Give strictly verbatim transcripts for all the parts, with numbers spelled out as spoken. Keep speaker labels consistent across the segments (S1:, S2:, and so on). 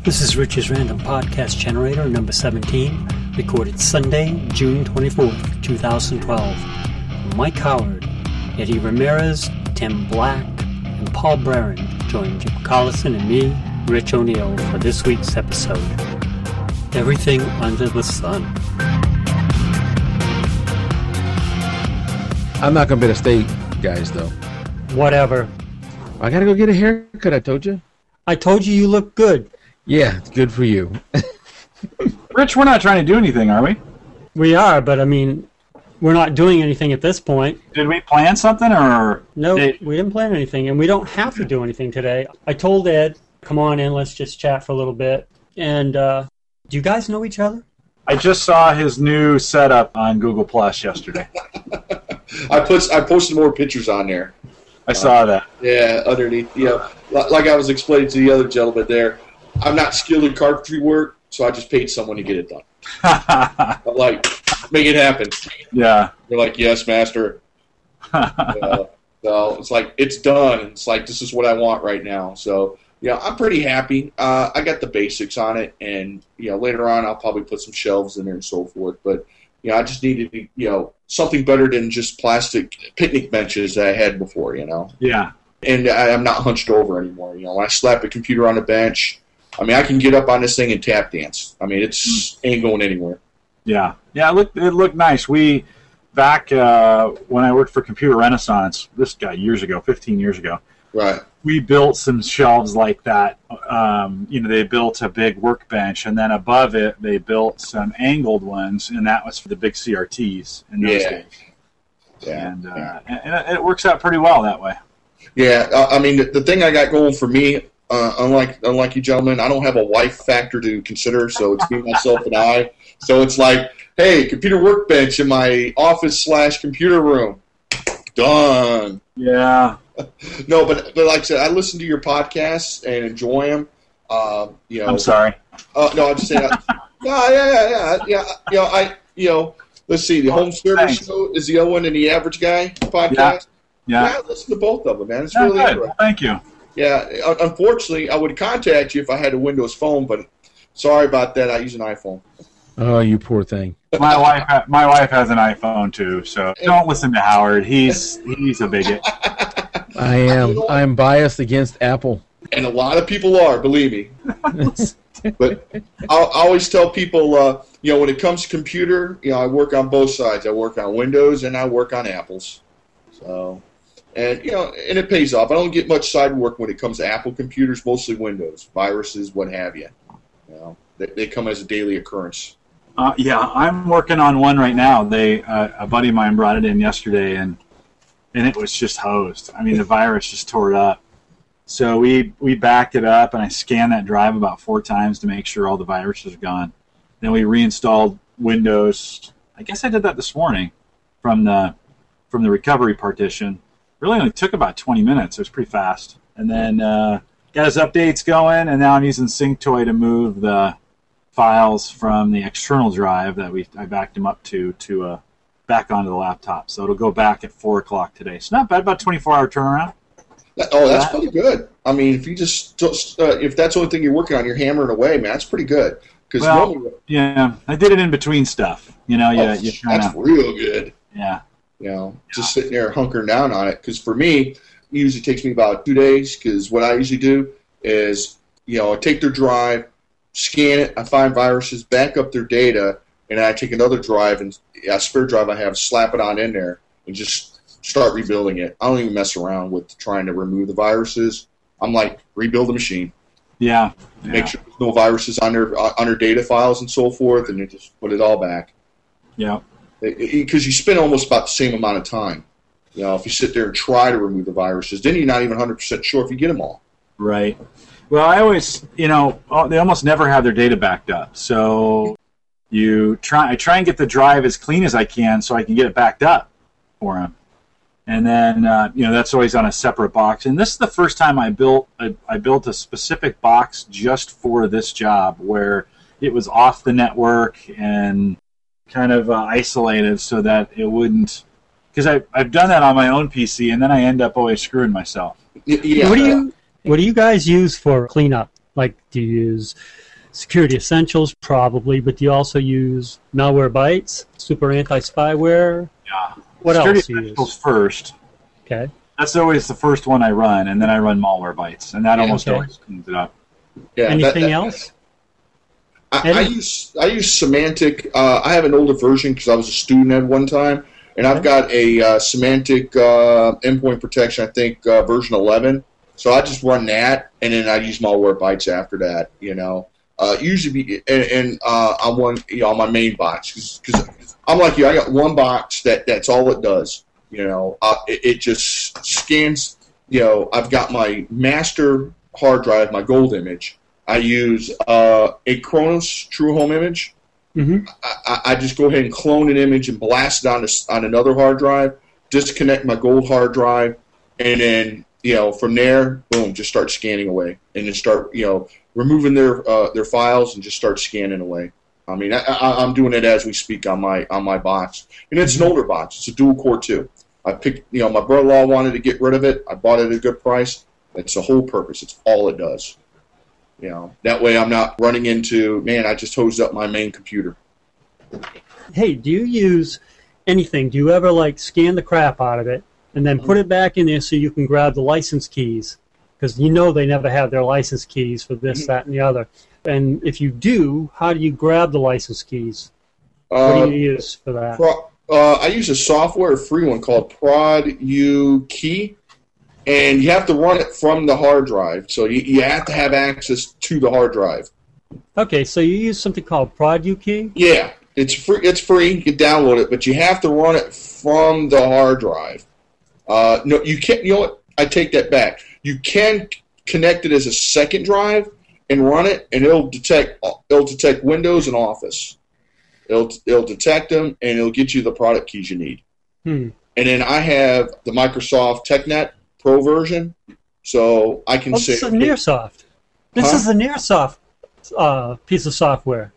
S1: This is Rich's Random Podcast Generator number seventeen, recorded Sunday, June twenty-fourth, twenty twelve. Mike Howard, Eddie Ramirez, Tim Black, and Paul Barron join Jim Collison and me, Rich O'Neill, for this week's episode. Everything Under the Sun.
S2: I'm not going to be able to stay, guys, though.
S1: Whatever.
S2: I got to go get a haircut, I told you.
S1: I told you you look good.
S2: Yeah, it's good for you.
S3: Rich, we're not trying to do anything, are we?
S1: We are, but I mean, we're not doing anything at this point.
S3: Did we plan something, or...?
S1: No,
S3: did...
S1: we didn't plan anything, and we don't have to do anything today. I told Ed, come on in, let's just chat for a little bit. And, uh, do you guys know each other?
S3: I just saw his new setup on Google Plus yesterday.
S4: I put I posted more pictures on there.
S3: I saw that.
S4: Yeah, underneath. You know, like I was explaining to the other gentleman there, I'm not skilled in carpentry work, so I just paid someone to get it done. I'm like, make it happen.
S3: Yeah.
S4: They're like, yes, master. uh, so it's like, it's done. It's like, this is what I want right now. So, yeah, I'm pretty happy. Uh, I got the basics on it, and, you know, later on I'll probably put some shelves in there and so forth. But, you know, I just needed, you know, something better than just plastic picnic benches that I had before, you know.
S3: Yeah.
S4: And I, I'm not hunched over anymore. You know, when I slap a computer on the bench, I mean, I can get up on this thing and tap dance. I mean, it's ain't going anywhere.
S3: Yeah. Yeah, it looked, it looked nice. We, back uh, when I worked for Computer Renaissance, this guy years ago, fifteen years ago,
S4: right?
S3: We built some shelves like that. Um, you know, they built a big workbench, and then above it, they built some angled ones, and that was for the big C R Ts in those
S4: yeah.
S3: days.
S4: Yeah.
S3: And, uh,
S4: yeah.
S3: and it works out pretty well that way.
S4: Yeah. Uh, I mean, the, the thing I got going for me, uh, unlike unlike you gentlemen, I don't have a wife factor to consider, so it's me, myself, and I. So it's like, hey, computer workbench in my office slash computer room. Done.
S3: Yeah.
S4: No, but but like I said, I listen to your podcasts and enjoy them. Uh, you know,
S3: I'm sorry.
S4: Uh, no, I'm just saying. Uh, yeah, yeah, yeah, yeah, yeah. You know, I, you know, let's see. The Home Service
S3: Thanks.
S4: Show is the other one, and the Average Guy podcast.
S3: Yeah. Yeah.
S4: yeah I listen to both of them, man. It's
S3: Yeah,
S4: really
S3: good.
S4: interesting.
S3: Well, thank you.
S4: Yeah. Unfortunately, I would contact you if I had a Windows phone, but sorry about that. I use an iPhone.
S2: Oh, you poor thing.
S3: My wife, ha- my wife has an iPhone too, so don't listen to Howard. He's he's a bigot.
S2: I am. I am biased against Apple.
S4: And a lot of people are, believe me. But I'll, I always tell people, uh, you know, when it comes to computer, you know, I work on both sides. I work on Windows and I work on Apples. So, and you know, and it pays off. I don't get much side work when it comes to Apple computers, mostly Windows, viruses, what have you. You know, they, they come as a daily occurrence.
S3: Uh, yeah, I'm working on one right now. They uh, a buddy of mine brought it in yesterday, and and it was just hosed. I mean, the virus just tore it up. So we we backed it up, and I scanned that drive about four times to make sure all the viruses are gone. Then we reinstalled Windows. I guess I did that this morning from the from the recovery partition. Really only took about twenty minutes. It was pretty fast. And then uh, got his updates going, and now I'm using SyncToy to move the files from the external drive that we I backed him up to to uh, back onto the laptop. So it'll go back at four o'clock today. So not bad, about twenty-four hour turnaround.
S4: Oh, that's pretty good. I mean, if you just, just uh, if that's the only thing you're working on, you're hammering away, man. That's pretty good. Because
S3: well,
S4: normally,
S3: yeah, I did it in between stuff. You know, yeah,
S4: oh,
S3: you
S4: that's
S3: kinda,
S4: real good.
S3: Yeah,
S4: you know, yeah. Just sitting there hunkering down on it. Because for me, it usually takes me about two days. Because what I usually do is, you know, I take their drive, scan it, I find viruses, back up their data, and then I take another drive and a spare drive I have, slap it on in there, and just start rebuilding it. I don't even mess around with trying to remove the viruses. I'm like, rebuild the machine.
S3: Yeah. yeah.
S4: Make sure there's no viruses on their, on their data files and so forth, and then just put it all back.
S3: Yeah.
S4: Because you spend almost about the same amount of time. You know, if you sit there and try to remove the viruses, then you're not even one hundred percent sure if you get them all.
S3: Right. Well, I always, you know, they almost never have their data backed up. So you try, I try and get the drive as clean as I can so I can get it backed up for them. And then, uh, you know, that's always on a separate box. And this is the first time I built a, I built a specific box just for this job where it was off the network and kind of uh, isolated so that it wouldn't, because I've done that on my own P C, and then I end up always screwing myself.
S4: Yeah.
S1: What do you What do you guys use for cleanup? Like, do you use Security Essentials? Probably, but do you also use Malwarebytes, Super Anti-Spyware?
S3: Yeah.
S1: What
S3: Security
S1: else do you
S3: Essentials
S1: use?
S3: first.
S1: Okay.
S3: That's always the first one I run, and then I run Malwarebytes, and that
S4: Yeah,
S3: almost
S1: okay.
S3: always cleans it up.
S4: Yeah, that-
S1: Anything
S4: that-
S1: else?
S4: I, I use I use Symantec. Uh, I have an older version because I was a student at one time, and I've got a uh, Symantec uh, endpoint protection. I think uh, version eleven. So I just run that, and then I use Malwarebytes after that. You know, uh, usually be, and, and uh, I'm one you know on my main box because I'm like you. I got one box that that's all it does. You know, uh, it, it just scans. You know, I've got my master hard drive, my gold image. I use uh, a Kronos True Home image.
S1: Mm-hmm.
S4: I, I just go ahead and clone an image and blast it on, a, on another hard drive, disconnect my gold hard drive, and then, you know, from there, boom, just start scanning away. And then start, you know, removing their uh, their files and just start scanning away. I mean, I, I, I'm doing it as we speak on my on my box. And it's an older box. It's a dual core too. I picked, you know, my brother-in-law wanted to get rid of it. I bought it at a good price. It's the whole purpose. It's all it does. You know, that way I'm not running into, man, I just hosed up my main computer.
S1: Hey, do you use anything? Do you ever, like, scan the crap out of it and then put it back in there so you can grab the license keys? Because you know they never have their license keys for this, that, and the other. And if you do, how do you grab the license keys? What
S4: Uh,
S1: do you use for that?
S4: Pro, uh, I use a software, a free one called ProdUKey, and you have to run it from the hard drive. So you, you have to have access to the hard drive.
S1: Okay, so you use something called ProdUKey?
S4: Yeah, it's free. It's free. You can download it, but you have to run it from the hard drive. Uh, no, you can't. You know what? I take that back. You can connect it as a second drive and run it, and it'll detect. It'll detect Windows and Office. It'll it'll detect them, and it'll get you the product keys you need.
S1: Hmm.
S4: And then I have the Microsoft TechNet Pro version, so I can
S1: Oh,
S4: say
S1: this is a Nearsoft. This
S4: Huh?
S1: is a Nearsoft uh, piece of software.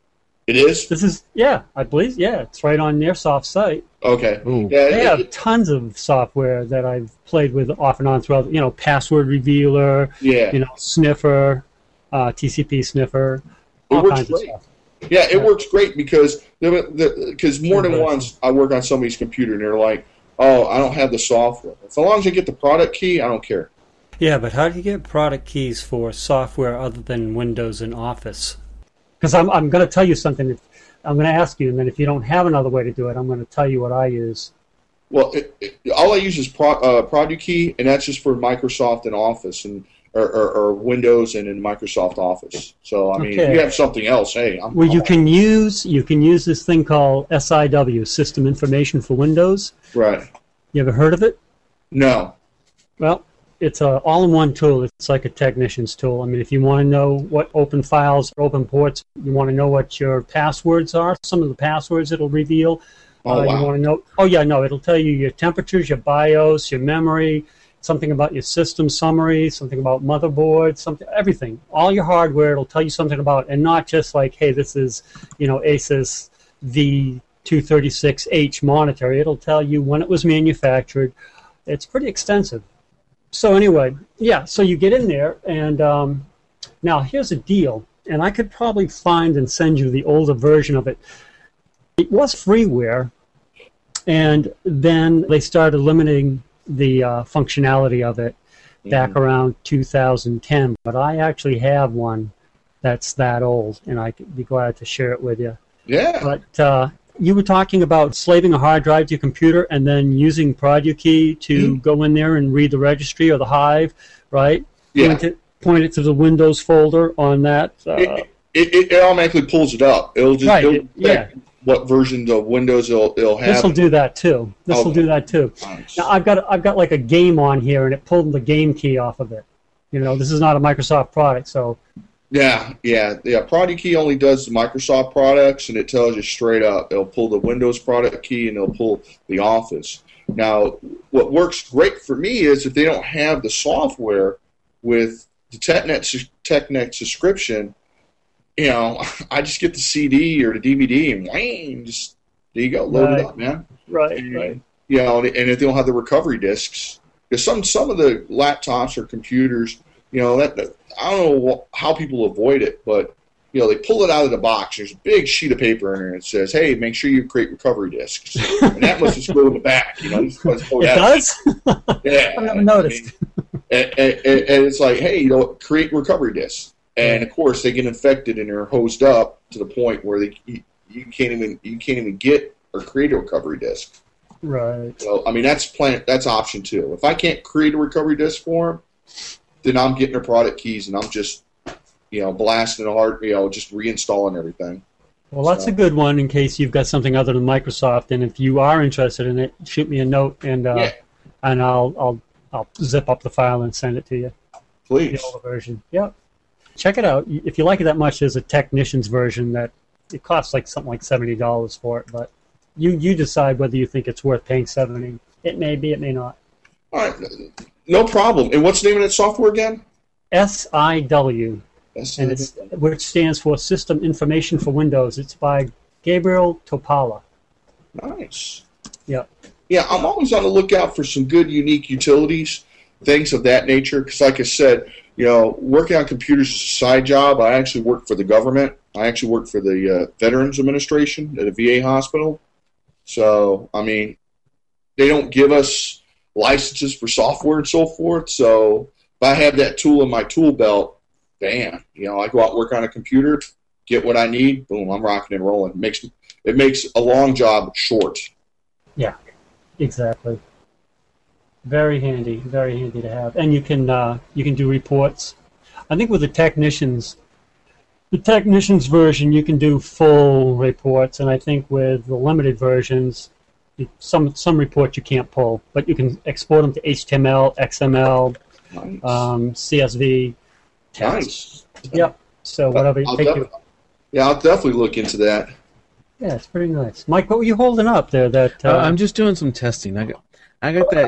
S4: it is
S1: This is, yeah, I believe, yeah, it's right on Nearsoft's site.
S4: okay.
S2: Ooh.
S4: Yeah,
S1: They
S4: it-
S1: have
S4: it-
S1: tons of software that I've played with off and on throughout, you know, Password Revealer,
S4: yeah.
S1: you know, Sniffer, uh, T C P Sniffer,
S4: It
S1: all
S4: works
S1: kinds
S4: great.
S1: of stuff.
S4: Yeah, it works great because because more than
S1: Sure.
S4: once I work on somebody's computer and they're like, "Oh, I don't have the software." As long as I get the product key, I don't care.
S1: Yeah, but how do you get product keys for software other than Windows and Office? Because I'm, I'm going to tell you something. If, I'm going to ask you, and then if you don't have another way to do it, I'm going to tell you what I use.
S4: Well, it, it, all I use is Pro, uh, Product Key, and that's just for Microsoft and Office, and or, or, or Windows and in Microsoft Office. So I mean,
S1: Okay.
S4: if you have something else, hey, I'm,
S1: Well, you
S4: I'm-
S1: can use you can use this thing called S I W, System Information for Windows.
S4: right.
S1: You ever heard of it?
S4: No,
S1: Well, it's a all-in-one tool. It's like a technician's tool. I mean, if you want to know what open files or open ports, you want to know what your passwords are, some of the passwords it'll reveal.
S4: Oh,
S1: uh,
S4: wow.
S1: You want to know? Oh, yeah, no, it'll tell you your temperatures, your BIOS, your memory, something about your system summary, something about motherboard, something, everything. All your hardware, it'll tell you something about, and not just like, hey, this is, you know, Asus V two thirty-six H monitor. It'll tell you when it was manufactured. It's pretty extensive. So anyway, yeah, so you get in there, and um, now here's a deal, and I could probably find and send you the older version of it. It was freeware, and then they started limiting the uh, functionality of it back
S4: Mhm.
S1: around two thousand ten, but I actually have one that's that old, and I could be glad to share it with you.
S4: yeah,
S1: But uh, you were talking about slaving a hard drive to your computer and then using ProdUKey to
S4: Mhm.
S1: go in there and read the registry or the Hive, right?
S4: yeah.
S1: Point it, point it to the Windows folder on that. Uh,
S4: It, it, it automatically pulls it up. It'll just
S1: Right,
S4: it'll
S1: it- yeah.
S4: check what versions of Windows it'll, it'll have.
S1: this will do that too. This will
S4: Okay.
S1: do that too.
S4: Nice.
S1: Now I've got I've got like a game on here, and it pulled the game key off of it. You know, this is not a Microsoft product, so
S4: Yeah, yeah, yeah. Product Key only does the Microsoft products, and it tells you straight up. It'll pull the Windows product key, and it'll pull the Office. Now, what works great for me is if they don't have the software with the TechNet TechNet subscription, you know, I just get the C D or the D V D, and whang, just there you go, load
S1: Right.
S4: it up, man.
S1: right,
S4: And,
S1: right.
S4: You know, and if they don't have the recovery discs, because some some of the laptops or computers, you know, that, that I don't know how people avoid it, but you know, they pull it out of the box. There's a big sheet of paper in there that says, "Hey, make sure you create recovery disks." And that must just go in the back, you know. Just go
S1: it does?
S4: Yeah.
S1: I never noticed.
S4: I mean, and, and, and it's like, hey, you know, create recovery disks. And of course, they get infected and they're hosed up to the point where they you, you can't even you can't even get or create a recovery disk.
S1: Right.
S4: So I mean, that's plan that's option two. If I can't create a recovery disk for them, then I'm getting their product keys and I'm just, you know, blasting the hard, you know, just reinstalling everything.
S1: Well, that's
S4: so.
S1: a good one in case you've got something other than Microsoft. And if you are interested in it, shoot me a note and uh,
S4: yeah.
S1: and I'll I'll I'll zip up the file and send it to you.
S4: Please.
S1: The older version. Yep. Check it out. If you like it that much, there's a Technicians version that it costs like something like seventy dollars for it. But you you decide whether you think it's worth paying seventy dollars. It may be. It may not.
S4: All right. No problem. And what's the name of that software again?
S1: S I W. And it's which stands for System Information for Windows. It's by Gabriel Topala.
S4: Nice.
S1: Yeah.
S4: Yeah, I'm always on the lookout for some good, unique utilities, things of that nature. Because, like I said, you know, working on computers is a side job. I actually work for the government. I actually work for the uh, Veterans Administration at a V A hospital. So, I mean, they don't give us licenses for software and so forth. So, if I have that tool in my tool belt, bam, you know, I go out and work on a computer, get what I need, boom, I'm rocking and rolling. It makes it makes a long job short.
S1: Yeah, exactly. Very handy, very handy to have, and you can uh, you can do reports. I think with the Technicians, the Technicians version, you can do full reports, and I think with the limited versions, some some reports you can't pull, but you can export them to H T M L, X M L,
S4: Nice.
S1: um, C S V.
S4: Nice.
S1: Yep. So whatever you
S4: I'll
S1: take.
S4: def-
S1: You.
S4: Yeah, I'll definitely look into that.
S1: Yeah, it's pretty nice. Mike, what were you holding up there? That uh,
S2: uh, I'm just doing some testing. I got, I got that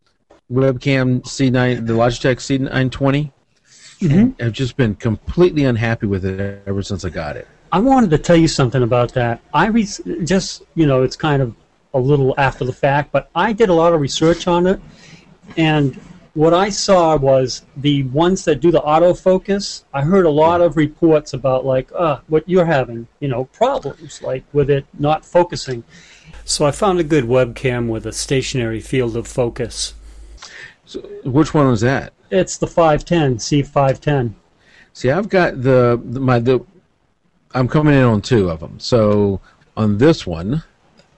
S2: webcam C nine, the Logitech C nine twenty.
S1: Mm-hmm.
S2: I've just been completely unhappy with it ever since I got it.
S1: I wanted to tell you something about that. I re- just, you know, it's kind of a little after the fact, but I did a lot of research on it, and what I saw was the ones that do the autofocus. I heard a lot of reports about, like, uh, what you're having, you know, problems, like with it not focusing. So I found a good webcam with a stationary field of focus.
S2: So, which one was that?
S1: It's the five ten, C five ten.
S2: See, I've got the, the my the. I'm coming in on two of them. So on this one,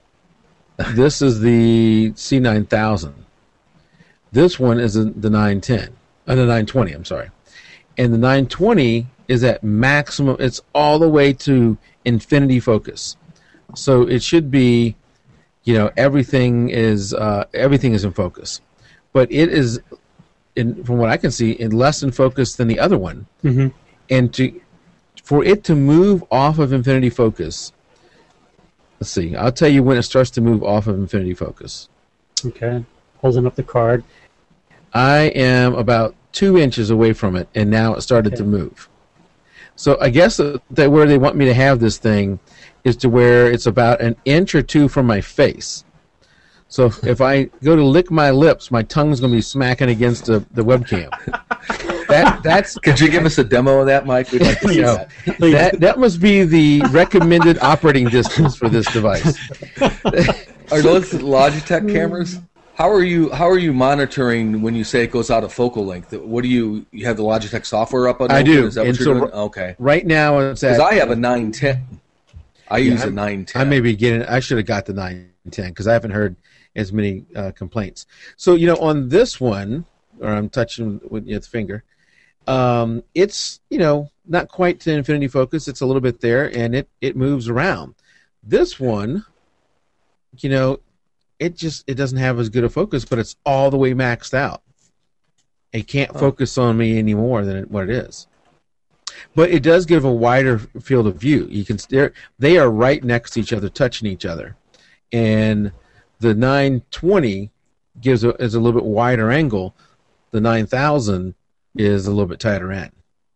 S2: this is the C nine thousand. This one is the nine ten, uh, the nine twenty. I'm sorry, and the nine twenty is at maximum. It's all the way to infinity focus, so it should be, you know, everything is uh, everything is in focus, but it is, in, from what I can see, in less in focus than the other one,
S1: Mm-hmm.
S2: and to for it to move off of infinity focus. Let's see. I'll tell you when it starts to move off of infinity focus.
S1: Okay, holding up the card.
S2: I am about two inches away from it, and now it started
S1: Okay.
S2: to move. So I guess that that where they want me to have this thing is to where it's about an inch or two from my face. So if I go to lick my lips, my tongue's going to be smacking against the, the webcam. That that's
S5: Could you give us a demo of that, Mike? We'd like to see
S2: you know,
S5: that.
S1: Please.
S2: that that must be the recommended operating distance for this device.
S5: Are those Logitech cameras? How are you? How are you monitoring when you say it goes out of focal length? What do you? You have the Logitech software up on?
S2: I
S5: open?
S2: do.
S5: Is that what
S2: And
S5: you're
S2: so
S5: doing?
S2: r-
S5: Okay.
S2: Right now it's at.
S5: Because I have a nine ten. I use a
S2: I'm-
S5: nine ten.
S2: I may be getting. I should have got the nine ten because I haven't heard as many uh, complaints. So you know, on this one, or I'm touching with your finger. Um, it's you know not quite to infinity focus. It's a little bit there, and it it moves around. This one, you know, it just it doesn't have as good a focus, but it's all the way maxed out. It can't
S5: Oh.
S2: focus on me any more than it, what it is. But it does give a wider field of view. You can stare; they are right next to each other, touching each other, and the nine twenty gives a, is a little bit wider angle. The nine thousand is a little bit tighter end.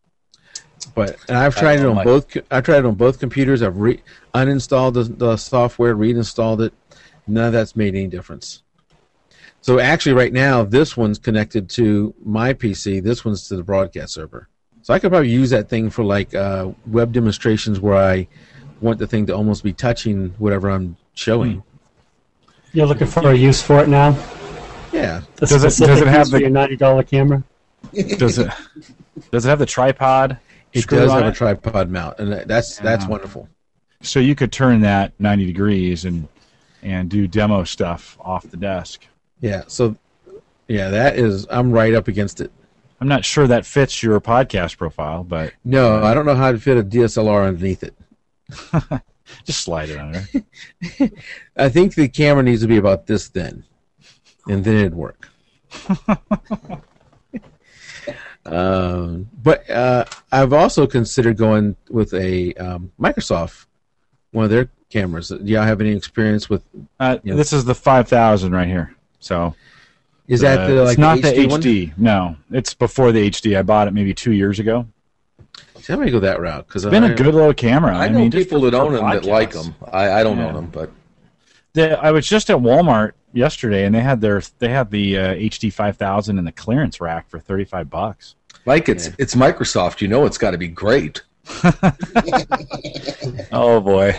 S2: But and I've tried it on
S5: my-
S2: both. I've tried it on both computers. I've re, uninstalled the, the software, reinstalled it. None of that's made any difference. So actually, right now, this one's connected to my P C. This one's to the broadcast server. So I could probably use that thing for like uh, web demonstrations where I want the thing to almost be touching whatever I'm showing.
S1: You're looking for a use for it now?
S2: Yeah.
S1: The
S6: Does it- does
S1: specific
S6: it have
S1: use for
S6: the-
S1: your ninety dollar camera?
S6: Does it does it have the tripod?
S2: It
S6: screw
S2: does
S6: on
S2: have a
S6: it?
S2: tripod mount, and that- that's that's
S6: Yeah.
S2: wonderful.
S6: So you could turn that ninety degrees and and do demo stuff off the desk.
S2: Yeah. So, yeah, that is. I'm right up against it.
S6: I'm not sure that fits your podcast profile, but
S2: No, I don't know how to fit a D S L R underneath it.
S6: just slide it under.
S2: I think the camera needs to be about this thin, and then it'd work. um, but uh, I've also considered going with a um, Microsoft, one of their cameras. Do y'all have any experience with?
S6: Uh,
S2: Yeah.
S6: This is the five thousand right here. So
S2: Is that the,
S6: uh,
S2: like
S6: it's not
S2: the H D,
S6: the H D?
S2: one?
S6: No, it's before the H D. I bought it maybe two years ago.
S2: See, I'm gonna go that route because
S6: It's been a good little camera.
S5: I
S6: I,
S5: know
S6: mean, just
S5: people
S6: for-
S5: that
S6: for
S5: own them that like
S6: podcasts.
S5: them. I, I don't
S6: Yeah.
S5: own them, but
S6: The, I was just at Walmart yesterday, and they had their they had the uh, H D five thousand in the clearance rack for thirty five bucks.
S5: Mike, it's
S2: Yeah.
S5: it's Microsoft. You know it's got to be great.
S6: Oh boy!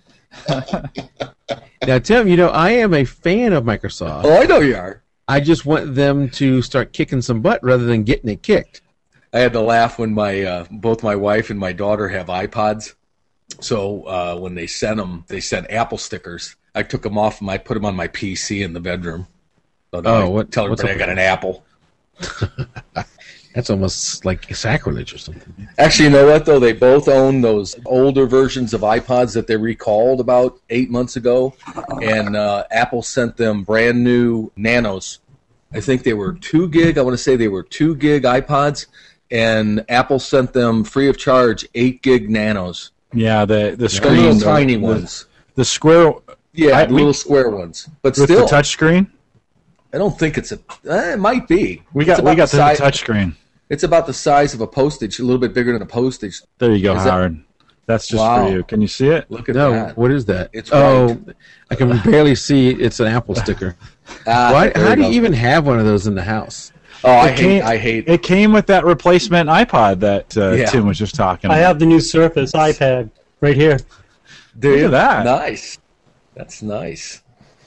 S2: Now, Tim, you know I am a fan of Microsoft.
S5: Oh, I know you are.
S2: I just want them to start kicking some butt rather than getting it kicked.
S5: I had to laugh when my uh, both my wife and my daughter have iPods. So uh, when they sent them, they sent Apple stickers. I took them off and I put them on my P C in the bedroom. So that
S2: Oh,
S5: I
S2: what-
S5: tell
S2: what's
S5: everybody I
S2: up
S5: got
S2: with
S5: an Apple.
S2: That's almost like sacrilege or something.
S5: Actually, you know what, though? They both own those older versions of iPods that they recalled about eight months ago. And uh, Apple sent them brand new Nanos. I think they were two gig. I want to say they were two gig iPods. And Apple sent them free of charge eight gig Nanos.
S6: Yeah, the the
S5: The
S6: screen,
S5: little
S6: the,
S5: tiny
S6: the,
S5: ones.
S6: the square
S5: Yeah,
S6: I-
S5: the
S6: we-
S5: little square ones. But
S6: with
S5: still,
S6: the touch screen.
S5: I don't think it's a. Eh, it might be.
S6: We
S5: It's
S6: got
S5: about
S6: we got the,
S5: size,
S6: touch screen.
S5: It's about the size of a postage, a little bit bigger than a postage.
S6: There you go,
S5: Is that-
S6: Howard. That's just
S5: Wow.
S6: for you. Can you see it?
S5: Look at
S2: No,
S5: that.
S2: what is that?
S5: It's
S2: oh,
S5: white.
S2: I can barely see. It's an Apple sticker.
S5: Ah,
S2: Why,
S5: there
S2: how do
S5: go.
S2: you even have one of those in the house?
S5: Oh, I
S6: It
S5: hate.
S6: came-
S5: I hate.
S6: It came with that replacement iPod that uh,
S5: Yeah.
S6: Tim was just talking
S1: I
S6: about.
S1: have the new Surface iPad right here.
S5: Do
S6: Look
S5: you?
S6: at that.
S5: Nice. That's nice.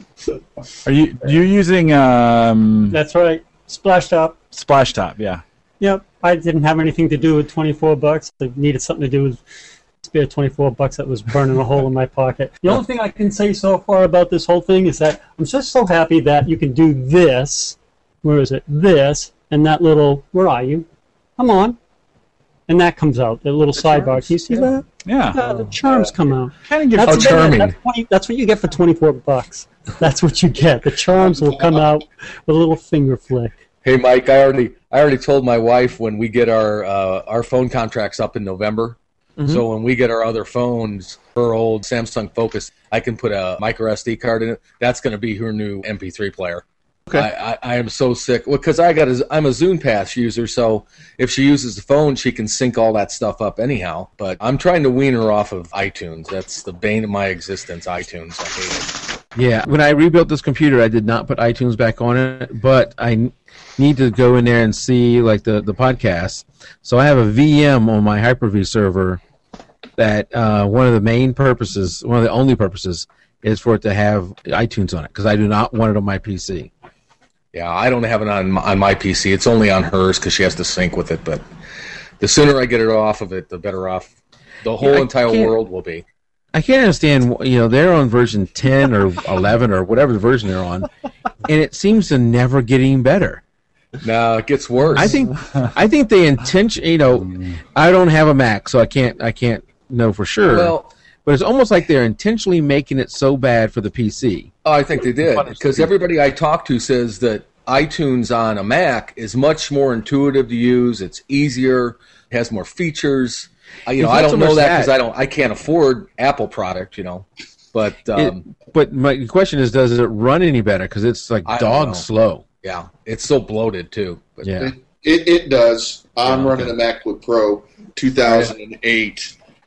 S6: Are you you using um,
S1: That's right. Splash Top.
S6: Splash Top? Yeah.
S1: Yep. I didn't have anything to do with twenty-four bucks. I needed something to do with spare twenty-four bucks that was burning a hole in my pocket. The only thing I can say so far about this whole thing is that I'm just so happy that you can do this. Where is it? This and that little. Where are you? Come on. And that comes out. The little sidebar. Can you see that?
S6: Yeah.
S1: Yeah, the charms come out.
S6: Kind of gives
S5: How
S1: That's,
S6: you-
S5: charming.
S1: That's, twenty, that's what you get for twenty-four bucks. That's what you get. The charms will come out with a little finger flick.
S5: Hey, Mike. I already. I already told my wife when we get our uh, our phone contracts up in November.
S2: Mm-hmm.
S5: So when we get our other phones, her old Samsung Focus, I can put a micro S D card in it. That's going to be her new M P three player.
S2: Okay.
S5: I, I, I am so sick because I got a, I'm a Zune Pass user, so if she uses the phone, she can sync all that stuff up anyhow. But I'm trying to wean her off of iTunes. That's the bane of my existence. iTunes, I hate it.
S2: Yeah, when I rebuilt this computer, I did not put iTunes back on it, but I n- need to go in there and see like the, the podcast. So I have a V M on my Hyper-V server that uh, one of the main purposes, one of the only purposes, is for it to have iTunes on it because I do not want it on my P C.
S5: Yeah, I don't have it on my, on my P C. It's only on hers because she has to sync with it. But the sooner I get it off of it, the better off the whole
S2: Yeah, I
S5: entire
S2: can't-
S5: world will be.
S2: I can't understand, you know, they're on version ten or eleven or whatever the version they're on, and it seems to never get any better.
S5: No, it gets worse.
S2: I think I think they intention. You know, I don't have a Mac, so I can't I can't know for sure.
S5: Well,
S2: but it's almost like they're intentionally making it so bad for the P C.
S5: oh, I think they did because everybody I talk to says that iTunes on a Mac is much more intuitive to use. It's easier, has more features. I, you know,
S2: It's
S5: I
S2: not
S5: don't
S2: so
S5: know
S2: much
S5: that
S2: that.
S5: because I don't. I can't afford Apple product. You know, but
S2: It-
S5: um,
S2: but my question is, does it run any better? Because it's like
S5: I don't
S2: dog
S5: know.
S2: slow.
S5: yeah, it's so bloated too. But
S2: Yeah.
S4: It, it, it does. I'm
S5: Yeah,
S4: running a MacBook Pro two thousand eight,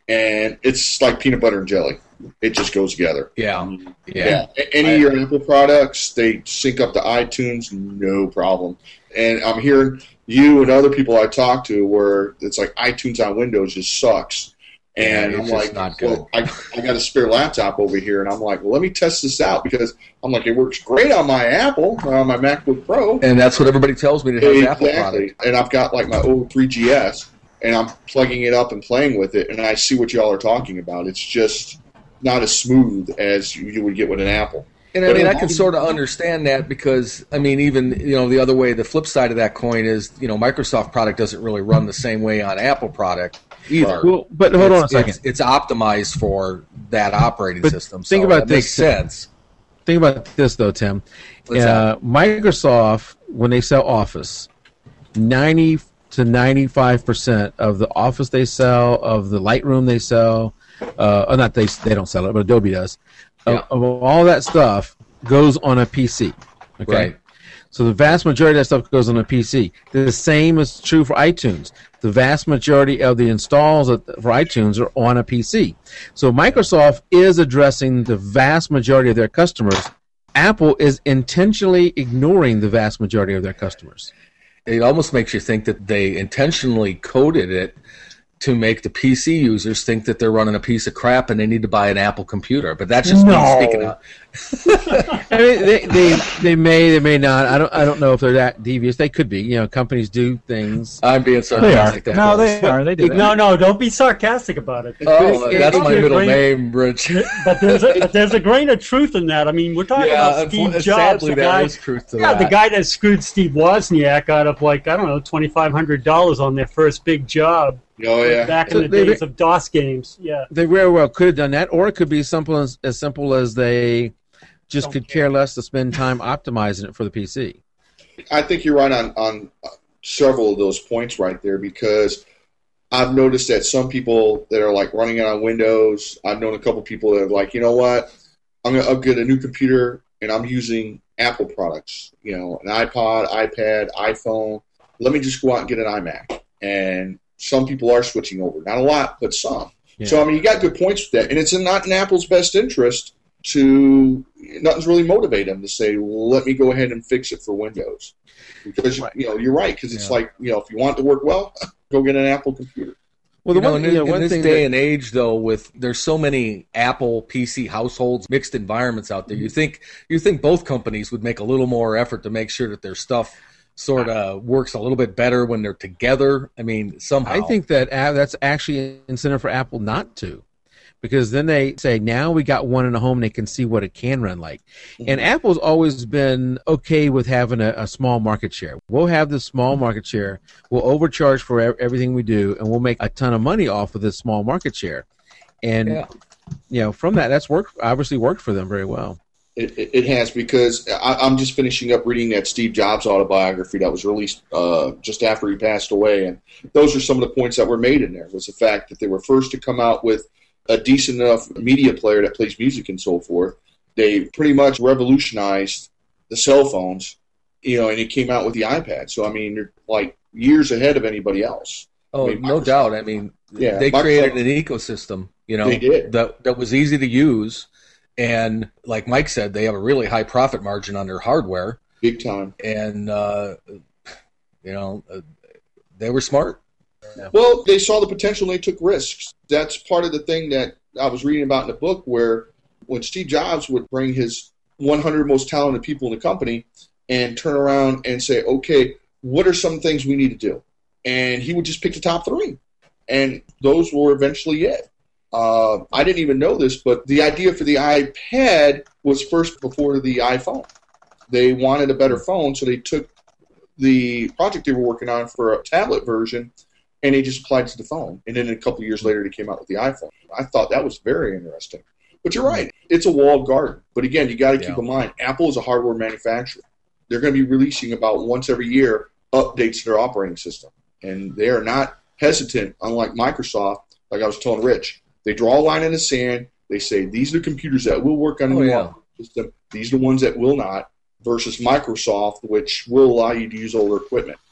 S4: and it's like peanut butter and jelly. It just goes together.
S5: Yeah, yeah.
S4: yeah. Any of your Apple products, they sync up to iTunes, no problem. And I'm hearing you and other people I talk to where it's like iTunes on Windows just sucks. And
S5: yeah,
S4: I'm like,
S5: not good.
S4: well, I, I got a spare laptop over here, and I'm like, well, let me test this out because I'm like, it works great on my Apple, on my MacBook Pro.
S5: And that's what everybody tells me to have
S4: exactly.
S5: Apple product.
S4: And I've got like my old three G S, and I'm plugging it up and playing with it, and I see what y'all are talking about. It's just not as smooth as you would get with an Apple.
S5: And I mean, I can sort of understand that because, I mean, even, you know, the other way, the flip side of that coin is, you know, Microsoft product doesn't really run the same way on Apple product either.
S2: Well, but hold on a second.
S5: It's, it's optimized for that operating
S2: but
S5: system.
S2: Think
S5: so
S2: about
S5: that
S2: this.
S5: Makes sense.
S2: Think about this, though, Tim. Uh, Microsoft, when they sell Office, ninety to ninety-five percent of the Office they sell, of the Lightroom they sell, uh, or not they they don't sell it, but Adobe does.
S5: Yeah.
S2: Of, of all that stuff goes on a P C. Okay.
S5: Right.
S2: So the vast majority of that stuff goes on a P C. The same is true for iTunes. The vast majority of the installs for iTunes are on a P C. So Microsoft is addressing the vast majority of their customers. Apple is intentionally ignoring the vast majority of their customers.
S5: It almost makes you think that they intentionally coded it to make the P C users think that they're running a piece of crap and they need to buy an Apple computer. But that's just
S1: No.
S5: me speaking out.
S2: I mean, they, they they may, they may not. I don't I don't know if they're that devious. They could be. You know, companies do things.
S5: I'm being
S6: They are.
S5: sarcastic. that
S6: No,
S5: was.
S6: they are. They do. that.
S1: No, no, don't be sarcastic about it.
S5: Oh,
S2: It-
S5: that's
S2: it-
S5: my
S1: it-
S5: middle
S1: it-
S5: name, Rich.
S1: But there's a, but there's a grain of truth in that. I mean, we're talking
S5: Yeah,
S1: about Steve
S5: unfo-
S1: Jobs,
S5: sadly,
S1: the
S5: there
S1: guy,
S5: is truth to
S1: yeah,
S5: that.
S1: the guy that screwed Steve Wozniak out of like I don't know twenty five hundred dollars on their first big job
S4: Oh, yeah.
S1: back in
S2: So
S1: the
S2: they-
S1: days of DOS games. Yeah,
S2: They very well could have done that, or it could be simple as, as simple as they just
S1: Don't
S2: could
S1: care.
S2: care less to spend time optimizing it for the P C.
S4: I think you're right on, on several of those points right there because I've noticed that some people that are like running it on Windows, I've known a couple people that are like, you know what, I'm going to upgrade a new computer and I'm using Apple products, you know, an iPod, iPad, iPhone. Let me just go out and get an iMac. And some people are switching over. Not a lot, but some.
S2: Yeah.
S4: So, I mean, you got good points with that. And it's not in Apple's best interest to, nothing's really motivate them to say, well, let me go ahead and fix it for Windows. Because,
S2: Right.
S4: you know, you're right. Because it's
S5: Yeah.
S4: like, you know, if you want it to work well, go get an Apple computer.
S2: Well,
S5: You
S2: the
S5: know,
S2: one,
S5: in,
S2: you know,
S5: in
S2: one
S5: this
S2: thing
S5: day
S2: that-
S5: and age, though, with there's so many Apple P C households, mixed environments out there, you think you think both companies would make a little more effort to make sure that their stuff sort of works a little bit better when they're together. I mean, somehow.
S2: I think that uh, that's actually an incentive for Apple not to, because then they say now we got one in the home and they can see what it can run like. And Apple's always been okay with having a, a small market share. We'll have this small market share. We'll overcharge for e- everything we do, and we'll make a ton of money off of this small market share. And
S5: Yeah.
S2: you know, from that, that's worked. Obviously, worked for them very well.
S4: It, it, it has because I, I'm just finishing up reading that Steve Jobs autobiography that was released uh, just after he passed away, and those are some of the points that were made in there. Was the fact that they were first to come out with a decent enough media player that plays music and so forth. They pretty much revolutionized the cell phones, you know, and it came out with the iPad. So I mean, they're like years ahead of anybody else.
S5: Oh,
S4: I mean,
S5: no
S4: Microsoft-
S5: doubt. I mean,
S4: Yeah,
S5: they
S4: Microsoft-
S5: created an ecosystem, you know,
S4: They did.
S5: that that was easy to use, and like Mike said, they have a really high profit margin on their hardware,
S4: Big time.
S5: and uh, you know, uh, they were smart.
S4: Well, they saw the potential and they took risks. That's part of the thing that I was reading about in the book where when Steve Jobs would bring his one hundred most talented people in the company and turn around and say, okay, what are some things we need to do? And he would just pick the top three. And those were eventually it. Uh, I didn't even know this, but the idea for the iPad was first before the iPhone. They wanted a better phone, so they took the project they were working on for a tablet version and they just applied to the phone. And then a couple of years later, they came out with the iPhone. I thought that was very interesting. But you're right. It's a walled garden. But again, you got to keep
S5: Yeah.
S4: in mind, Apple is a hardware manufacturer. They're going to be releasing about once every year updates to their operating system. And they are not hesitant, unlike Microsoft, like I was telling Rich. They draw a line in the sand. They say, these are the computers that will work on the
S5: Oh,
S4: new
S5: yeah.
S4: operating system. These are the ones that will not, versus Microsoft, which will allow you to use older equipment.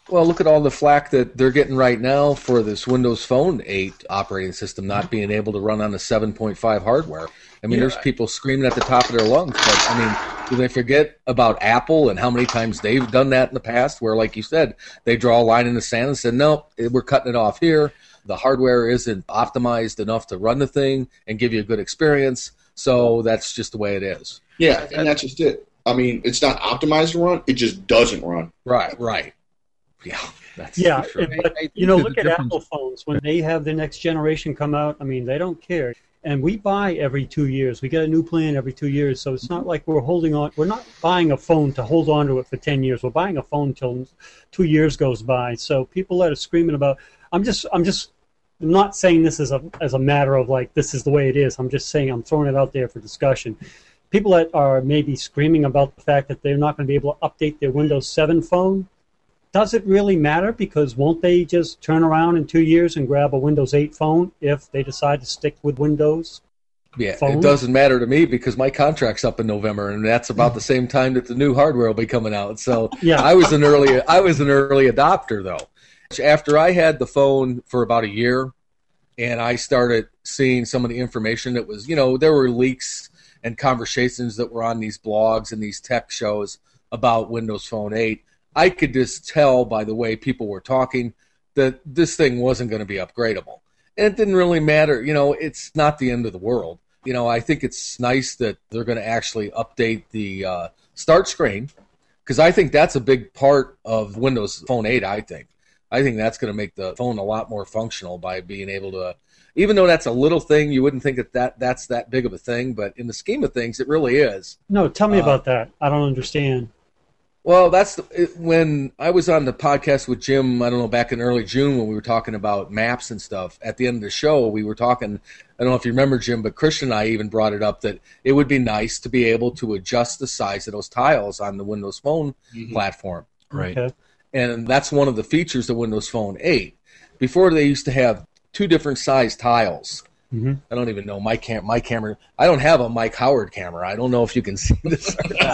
S5: Well, look at all the flack that they're getting right now for this Windows Phone eight operating system not being able to run on the seven point five hardware. I mean,
S2: Yeah.
S5: there's people screaming at the top of their lungs. But, I mean, do they forget about Apple and how many times they've done that in the past where, like you said, they draw a line in the sand and said, no, we're cutting it off here. The hardware isn't optimized enough to run the thing and give you a good experience. So that's just the way it is.
S4: Yeah, and that's just it. I mean, it's not optimized to run; it just doesn't run.
S5: Right, right. Yeah, that's
S1: Yeah,
S5: for sure.
S1: it- but
S2: I- I
S1: you know,
S2: think
S1: look
S2: there's
S1: at
S2: a difference.
S1: Apple phones when they have the next generation come out. I mean, they don't care, and we buy every two years. We get a new plan every two years, so it's not like we're holding on. We're not buying a phone to hold on to it for ten years. We're buying a phone till two years goes by. So people that are screaming about, I'm just, I'm just, I'm not saying this as a as a matter of like this is the way it is. I'm just saying I'm throwing it out there for discussion. People that are maybe screaming about the fact that they're not going to be able to update their Windows seven phone. Does it really matter? Because won't they just turn around in two years and grab a Windows eight phone if they decide to stick with Windows?
S5: Yeah,
S1: phone?
S5: it doesn't matter to me because my contract's up in November, and that's about the same time that the new hardware will be coming out. So
S1: Yeah.
S5: I was an early I was an early adopter though. After I had the phone for about a year, and I started seeing some of the information that was, you know, there were leaks and conversations that were on these blogs and these tech shows about Windows Phone eight. I could just tell by the way people were talking that this thing wasn't going to be upgradable. And it didn't really matter. You know, it's not the end of the world. You know, I think it's nice that they're going to actually update the uh, start screen because I think that's a big part of Windows Phone eight, I think. I think that's going to make the phone a lot more functional by being able to, even though that's a little thing, you wouldn't think that, that that's that big of a thing, but in the scheme of things, it really is.
S1: No, tell me
S5: Uh,
S1: about that. I don't understand.
S5: Well, that's the, it, when I was on the podcast with Jim, I don't know, back in early June when we were talking about maps and stuff. At the end of the show, we were talking, I don't know if you remember, Jim, but Christian and I even brought it up that it would be nice to be able to adjust the size of those tiles on the Windows Phone
S4: Mhm.
S5: platform.
S6: Right.
S1: Okay.
S5: And that's one of the features of Windows Phone eight. Before, they used to have two different size tiles.
S1: Mm-hmm.
S5: I don't even know my cam my camera. I don't have a Mike Howard camera. I don't know if you can see this,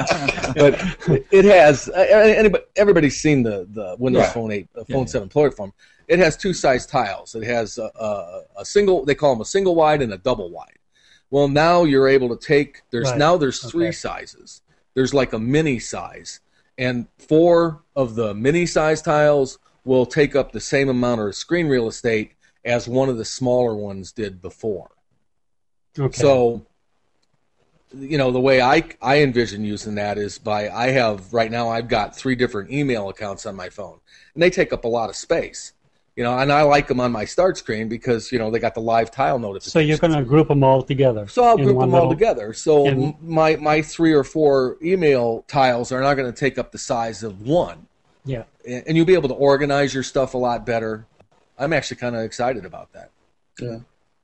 S5: but it has. Anybody, everybody's seen the the Windows
S4: Yeah.
S5: Phone eight, uh,
S6: Yeah,
S5: Phone
S6: yeah.
S5: seven platform. It has two size tiles. It has a, a, a single. They call them a single wide and a double wide. Well, now you're able to take. There's
S1: Right.
S5: now there's three
S1: Okay.
S5: sizes. There's like a mini size, and four of the mini size tiles will take up the same amount of screen real estate as one of the smaller ones did before.
S1: Okay.
S5: So, you know, the way I, I envision using that is by, I have, right now I've got three different email accounts on my phone, and they take up a lot of space. You know, and I like them on my start screen because, you know, they got the live tile notifications.
S1: So you're going to group them all together.
S5: So I'll
S1: in
S5: group
S1: one
S5: them all
S1: little-
S5: together. So
S1: in-
S5: m my, my three or four email tiles are not going to take up the size of one.
S1: Yeah.
S5: And and you'll be able to organize your stuff a lot better. I'm actually kind of excited about that.
S4: Yeah.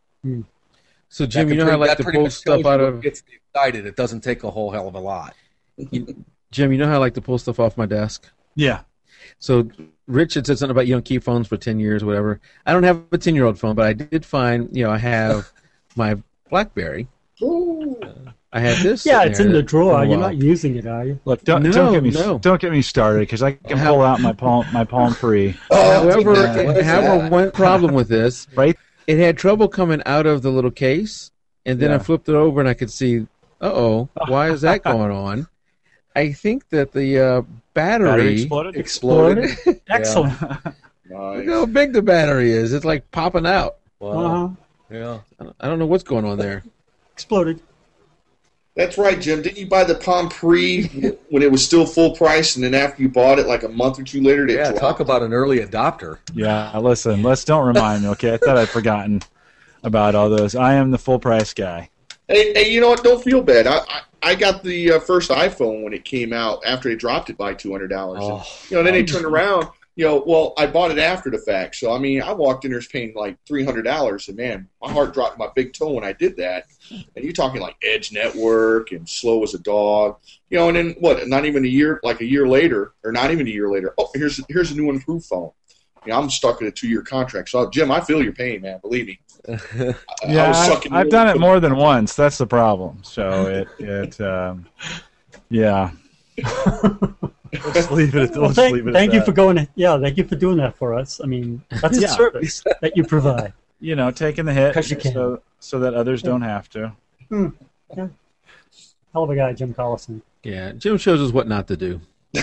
S2: So, Jim,
S5: That
S2: you know
S5: could
S2: how I
S5: pretty-
S2: like
S5: that
S2: to
S5: pretty
S2: pull
S5: much
S2: stuff
S5: tells you
S2: out
S5: what
S2: of
S5: gets me excited. It doesn't take a whole hell of a lot.
S2: Jim. You know how I like to pull stuff off my desk.
S6: Yeah.
S2: So, Rich had said something about you don't keep phones for ten years, whatever. I don't have a ten-year-old phone, but I did find, you know, I have my BlackBerry.
S4: Ooh.
S2: I had this.
S1: Yeah,
S2: sitting
S1: it's in
S2: there
S1: the drawer.
S2: for a
S1: You're
S2: while.
S1: not using it, are you?
S6: Look, don't,
S2: No,
S6: don't get me
S2: no.
S6: don't get me started because I can
S2: How-
S6: pull out my palm my palm pre.
S2: However,
S4: Yeah.
S2: I have one problem with this.
S6: Right.
S2: It had trouble coming out of the little case, and then I
S6: Yeah.
S2: flipped it over and I could see, uh-oh, why is that going on? I think that the uh, battery,
S6: Battery exploded.
S5: Exploded.
S1: Excellent.
S2: look
S4: Nice.
S2: how big the battery is. It's like popping out.
S5: Wow.
S1: Uh-huh.
S5: Yeah.
S2: I don't- I don't know what's going on there.
S1: Exploded.
S4: That's right, Jim. Didn't you buy the Palm Pre when it was still full price, and then after you bought it, like a month or two later, it
S5: Yeah,
S4: dropped?
S5: talk about an early adopter.
S6: Yeah, listen, let's don't remind me, okay? I thought I'd forgotten about all those. I am the full price guy.
S4: Hey, hey, you know what? Don't feel bad. I I, I got the uh, first iPhone when it came out after they dropped it by two hundred dollars.
S5: Oh.
S4: You know, then they turned around. You know, well, I bought it after the fact. So I mean, I walked in there paying like three hundred dollars, and man, my heart dropped to my big toe when I did that. And you're talking like Edge Network and slow as a dog. You know, and then what? Not even a year, like a year later, or not even a year later. Oh, here's here's a new improved phone. You know, I'm stuck in a two year contract. So Jim, I feel your pain, man. Believe me. I- I
S6: Yeah,
S4: was
S6: I've,
S4: sucking
S6: I've
S4: you
S6: done
S4: in.
S6: it more than once. That's the problem. So it it um, yeah. We'll just leave it at, we'll
S1: Well,
S6: just
S1: thank
S6: leave it at
S1: thank you
S6: that.
S1: for going. Yeah, thank you for doing that for us. I mean, that's a
S6: Yeah.
S1: service that you provide.
S6: You know, taking the hit
S1: 'Cause you can.
S6: so so that others
S1: Yeah.
S6: don't have to.
S1: Hmm. Yeah. Hell of a guy, Jim Collison.
S2: Yeah, Jim shows us what not to do.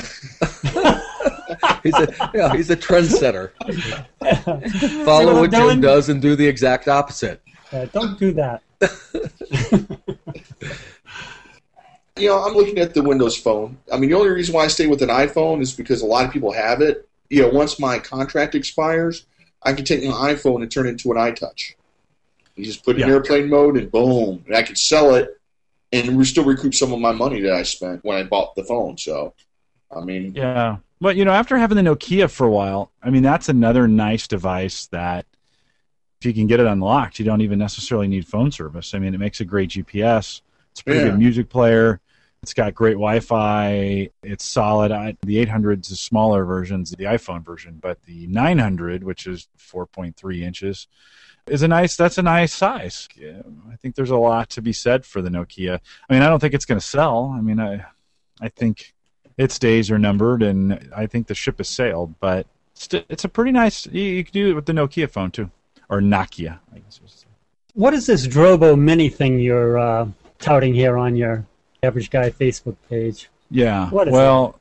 S5: He's a yeah, he's a trendsetter.
S1: See
S5: Follow
S1: what I'm
S5: what Jim
S1: doing?
S5: does and do the exact opposite.
S1: Uh, don't do that.
S4: You know, I'm looking at the Windows Phone. I mean, the only reason why I stay with an iPhone is because a lot of people have it. You know, once my contract expires, I can take my iPhone and turn it into an iTouch. You just put it in
S6: Yeah.
S4: airplane mode, and boom, and I can sell it, and we still recoup some of my money that I spent when I bought the phone. So, I mean,
S6: Yeah. But, you know, after having the Nokia for a while, I mean, that's another nice device that if you can get it unlocked, you don't even necessarily need phone service. I mean, it makes a great G P S. It's a pretty
S4: Yeah.
S6: good music player. It's got great Wi-Fi. It's solid. I, the eight hundred is a smaller version, the iPhone version, but the nine hundred, which is four point three inches, is a nice. That's a nice size. Yeah, I think there's a lot to be said for the Nokia. I mean, I don't think it's going to sell. I mean, I, I think its days are numbered, and I think the ship has sailed. But st- it's a pretty nice. You, you can do it with the Nokia phone too, or Nokia, I guess. I should say.
S1: What is this Drobo Mini thing you're uh, touting here on your Average Guy Facebook page?
S6: Yeah.
S1: What is
S6: well,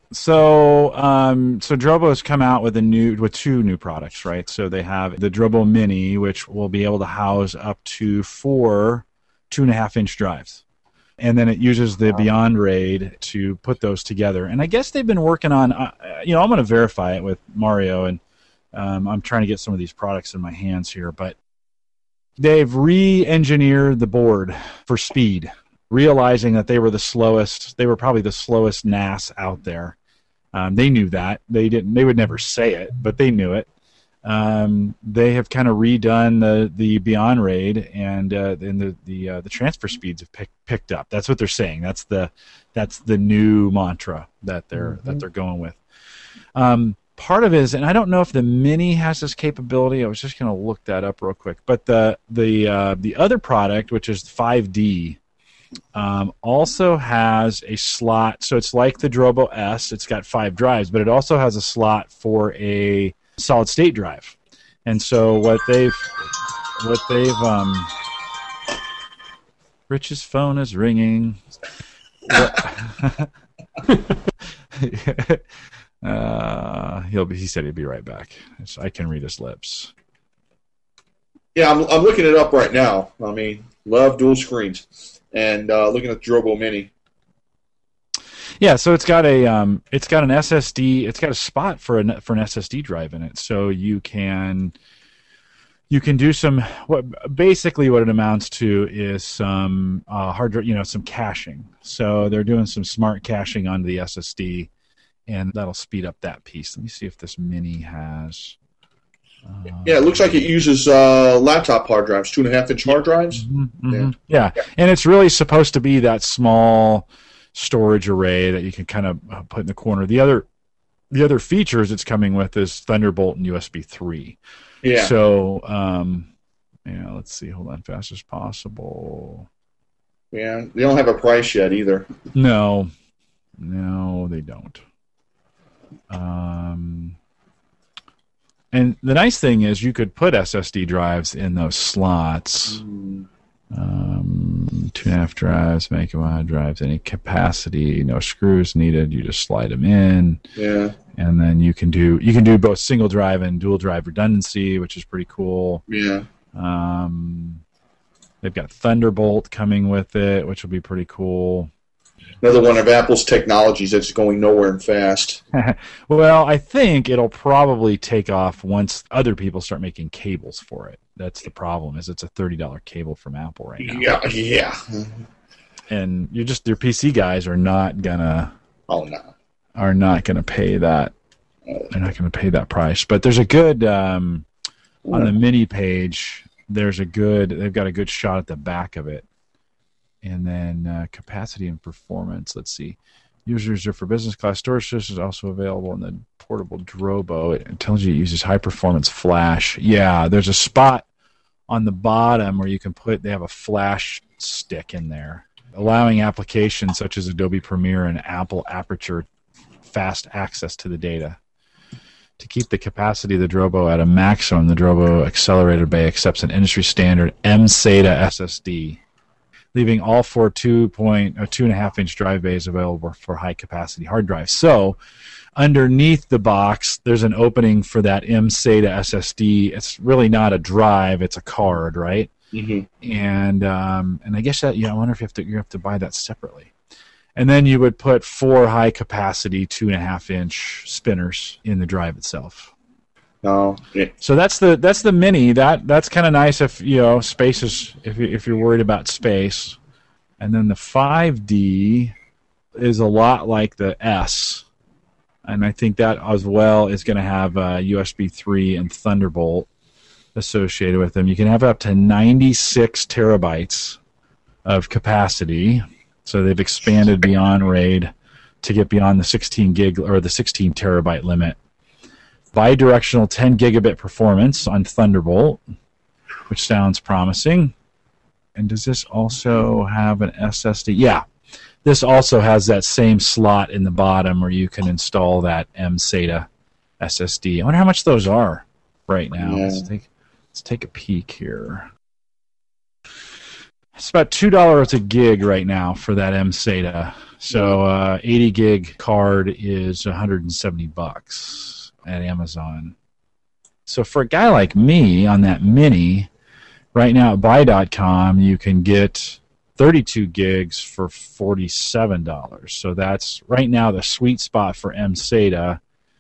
S6: so um, so Drobo has come out with a new with two new products, right? So they have the Drobo Mini, which will be able to house up to four two and a half inch drives, and then it uses the Beyond RAID to put those together. And I guess they've been working on, uh, you know, I'm going to verify it with Mario, and um, I'm trying to get some of these products in my hands here, but they've re-engineered the board for speed, realizing that they were the slowest. They were probably the slowest N A S out there. Um, they knew that. They didn't. They would never say it, but they knew it. Um, they have kind of redone the, the Beyond RAID, and uh, and the the uh, the transfer speeds have pick, picked up. That's what they're saying. That's the that's the new mantra that they're
S1: Mm-hmm.
S6: that they're going with. Um, part of it is, and I don't know if the Mini has this capability. I was just going to look that up real quick. But the the uh, the other product, which is five D. Um, also has a slot, so it's like the Drobo S. It's got five drives, but it also has a slot for a solid state drive. And so what they've, what they've, um, Rich's phone is ringing. uh, he'll be. He said he'd be right back. So I can read his lips.
S4: yeah, I'm, I'm looking it up right now. I mean, love dual screens, and uh, looking at the Drobo Mini.
S6: Yeah, so it's got a um, it's got an S S D. It's got a spot for an for an S S D drive in it, so you can you can do some what basically what it amounts to is some uh, hard dri- you know some caching. So they're doing some smart caching onto the S S D, and that'll speed up that piece. Let me see if this Mini has. Uh,
S4: Yeah, it looks like it uses uh, laptop hard drives, two and a half inch hard drives.
S6: Mhm, mhm. Yeah. and it's really supposed to be that small storage array that you can kind of uh, put in the corner. The other, the other features it's coming with is Thunderbolt and U S B three.
S4: Yeah.
S6: So, um, yeah, let's see. Hold on, fast as possible.
S4: Yeah, they don't have a price yet either.
S6: No, no, they don't. Um, and the nice thing is you could put S S D drives in those slots. Um, two and a half drives, make a wide drives, any capacity, no screws needed. You just slide them in,
S4: Yeah,
S6: and then you can do you can do both single drive and dual drive redundancy, which is pretty cool.
S4: yeah.
S6: Um, they've got Thunderbolt coming with it, which will be pretty cool.
S4: Another one of Apple's technologies that's going nowhere and fast.
S6: Well, I think it'll probably take off once other people start making cables for it. That's the problem. Is it's a thirty dollar cable from Apple right now,
S4: Yeah, yeah.
S6: and you just your P C guys are not gonna
S4: Oh no.
S6: are not gonna pay that. They're not gonna pay that price. But there's a good um, on the Mini page. There's a good. They've got a good shot at the back of it. And then uh, capacity and performance. Let's see. Users are for business class storage. This is also available in the portable Drobo. It tells you it uses high performance flash. Yeah, there's a spot on the bottom where you can put. They have a flash stick in there, allowing applications such as Adobe Premiere and Apple Aperture fast access to the data. To keep the capacity of the Drobo at a maximum, the Drobo Accelerator Bay accepts an industry standard M SATA S S D, leaving all four two point or two and a half inch drive bays available for high capacity hard drives. So, underneath the box, there's an opening for that M SATA S S D. It's really not a drive; it's a card, right?
S4: Mm-hmm.
S6: And um, and I guess that yeah, I wonder if you have to you have to buy that separately. And then you would put four high capacity two and a half inch spinners in the drive itself.
S4: No. Yeah.
S6: So that's the that's the mini. That that's kind of nice if you know space is if you, if you're worried about space. And then the five D is a lot like the S, and I think that as well is going to have uh, U S B three and Thunderbolt associated with them. You can have up to ninety-six terabytes of capacity. So they've expanded beyond RAID to get beyond the sixteen gig or the sixteen terabyte limit. Bidirectional ten gigabit performance on Thunderbolt, which sounds promising. And does this also have an S S D? Yeah. This also has that same slot in the bottom where you can install that M SATA S S D. I wonder how much those are right now.
S4: Yeah.
S6: Let's take let's take a peek here. It's about two dollars a gig right now for that M SATA. So uh, eighty gig card is one hundred seventy bucks at Amazon. So for a guy like me on that mini, right now at buy dot com, you can get thirty-two gigs for forty-seven dollars. So that's right now the sweet spot for M SATA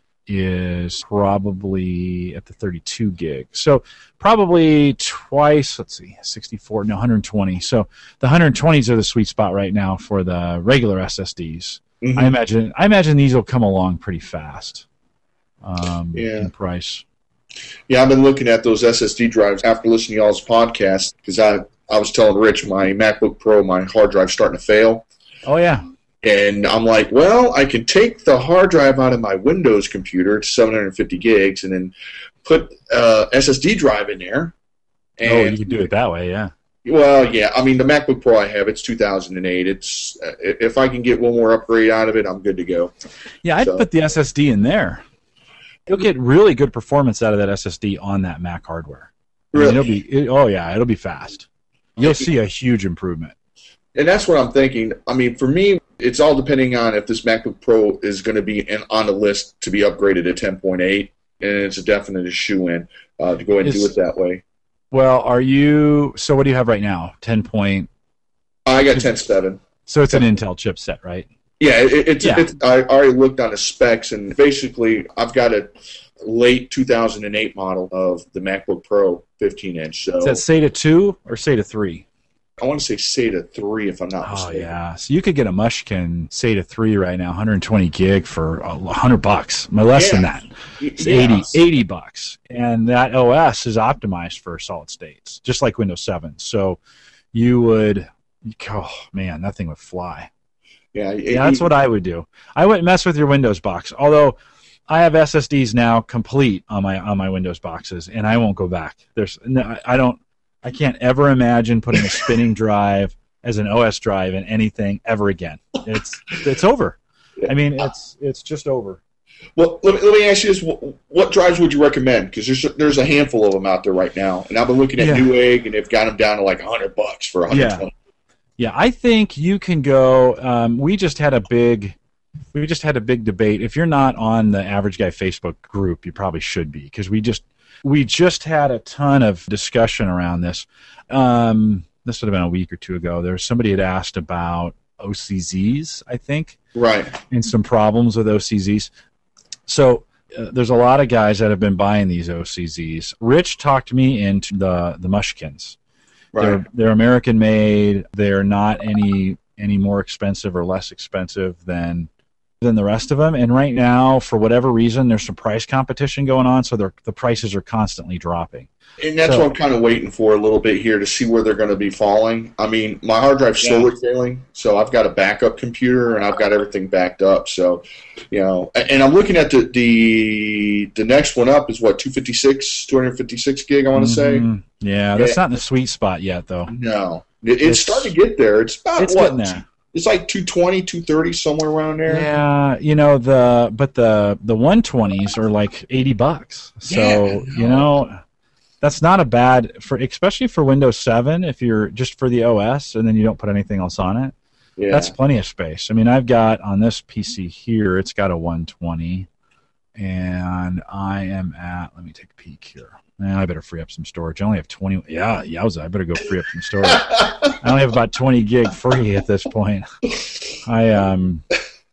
S6: is probably at the thirty-two gig. So probably twice, let's see, sixty-four, no, one hundred twenty. So the one hundred twenties are the sweet spot right now for the regular S S Ds. Mm-hmm. I imagine I imagine these will come along pretty fast um,
S4: yeah.
S6: in price.
S4: Yeah, I've been looking at those S S D drives after listening to y'all's podcast because I, I was telling Rich my MacBook Pro, my hard drive's starting to fail.
S6: Oh, yeah.
S4: And I'm like, well, I can take the hard drive out of my Windows computer, it's seven hundred fifty gigs, and then put uh, S S D drive in there. And,
S6: oh, you can do it that way, yeah.
S4: Well, yeah. I mean, the MacBook Pro I have, it's two thousand eight. It's uh, if I can get one more upgrade out of it, I'm good to go.
S6: Yeah, I'd
S4: so.
S6: put the S S D in there. You'll get really good performance out of that S S D on that Mac hardware.
S4: Really?
S6: I mean, it'll be, it, oh, yeah, it'll be fast. You'll see a huge improvement.
S4: And that's what I'm thinking. I mean, for me, it's all depending on if this MacBook Pro is going to be in, on the list to be upgraded to ten point eight, and it's a definite shoe-in uh, to go ahead and
S6: It's,
S4: do it that way.
S6: Well, are you – so what do you have right now? ten point –
S4: I got ten point seven.
S6: So it's an Intel chipset, right?
S4: Yeah, it, it's,
S6: Yeah.
S4: it's. I already looked on the specs, and basically I've got a late two thousand eight model of the MacBook Pro fifteen inch. So
S6: Is that SATA two or SATA three?
S4: I want to say SATA three, if I'm not
S6: Oh,
S4: mistaken.
S6: yeah. So you could get a Mushkin SATA three right now, one hundred twenty gig for one hundred bucks. Less
S4: Yeah.
S6: than that. It's
S4: Yeah.
S6: eighty, eighty bucks. And that O S is optimized for solid states, just like Windows seven. So you would, oh, man, that thing would fly.
S4: Yeah, it,
S6: Yeah, that's what I would do. I wouldn't mess with your Windows box, although I have S S Ds now complete on my on my Windows boxes, and I won't go back. There's no, I don't, I can't ever imagine putting a spinning drive as an O S drive in anything ever again. It's it's over. I mean, it's it's just over.
S4: Well, let me, let me ask you this: what, what drives would you recommend? Because there's there's a handful of them out there right now, and I've been looking at
S6: Yeah.
S4: Newegg, and they've got them down to like a hundred bucks for a hundred
S6: Yeah.
S4: twenty.
S6: Yeah, I think you can go. Um, we just had a big, we just had a big debate. If you're not on the Average Guy Facebook group, you probably should be, because we just we just had a ton of discussion around this. Um, this would have been a week or two ago. There was somebody had asked about O C Zs, I think,
S4: Right.
S6: and some problems with O C Zs. So uh, there's a lot of guys that have been buying these O C Zs. Rich talked me into the the Mushkins.
S4: Right.
S6: They're they're American made. They're not any any more expensive or less expensive than than the rest of them. And right now, for whatever reason, there's some price competition going on, so the prices are constantly dropping.
S4: And that's
S6: So-
S4: what I'm kind of waiting for a little bit here to see where they're going to be falling. I mean, my hard drive's
S6: Yeah.
S4: slowly failing, so I've got a backup computer and I've got everything backed up. So, you know, and and I'm looking at the the, the next one up is what, two fifty-six, two fifty-six gig, I want to say.
S6: Mhm. Yeah, that's
S4: Yeah.
S6: not in the sweet spot yet, though.
S4: No. It, it's,
S6: It's-
S4: starting to get there. It's about
S6: It's
S4: what?
S6: getting there.
S4: It's like two twenty, two thirty, somewhere around there.
S6: Yeah, you know the but the the one twenties are like eighty bucks. So
S4: Yeah,
S6: you know that's not a bad for especially for Windows seven if you're just for the O S and then you don't put anything else on it.
S4: Yeah.
S6: That's plenty of space. I mean, I've got on this P C here, it's got a one twenty, and I am at. Let me take a peek here. Eh, I better free up some storage. I only have twenty. Yeah, yowza! I better go free up some storage. I only have about twenty gig free at this point. I um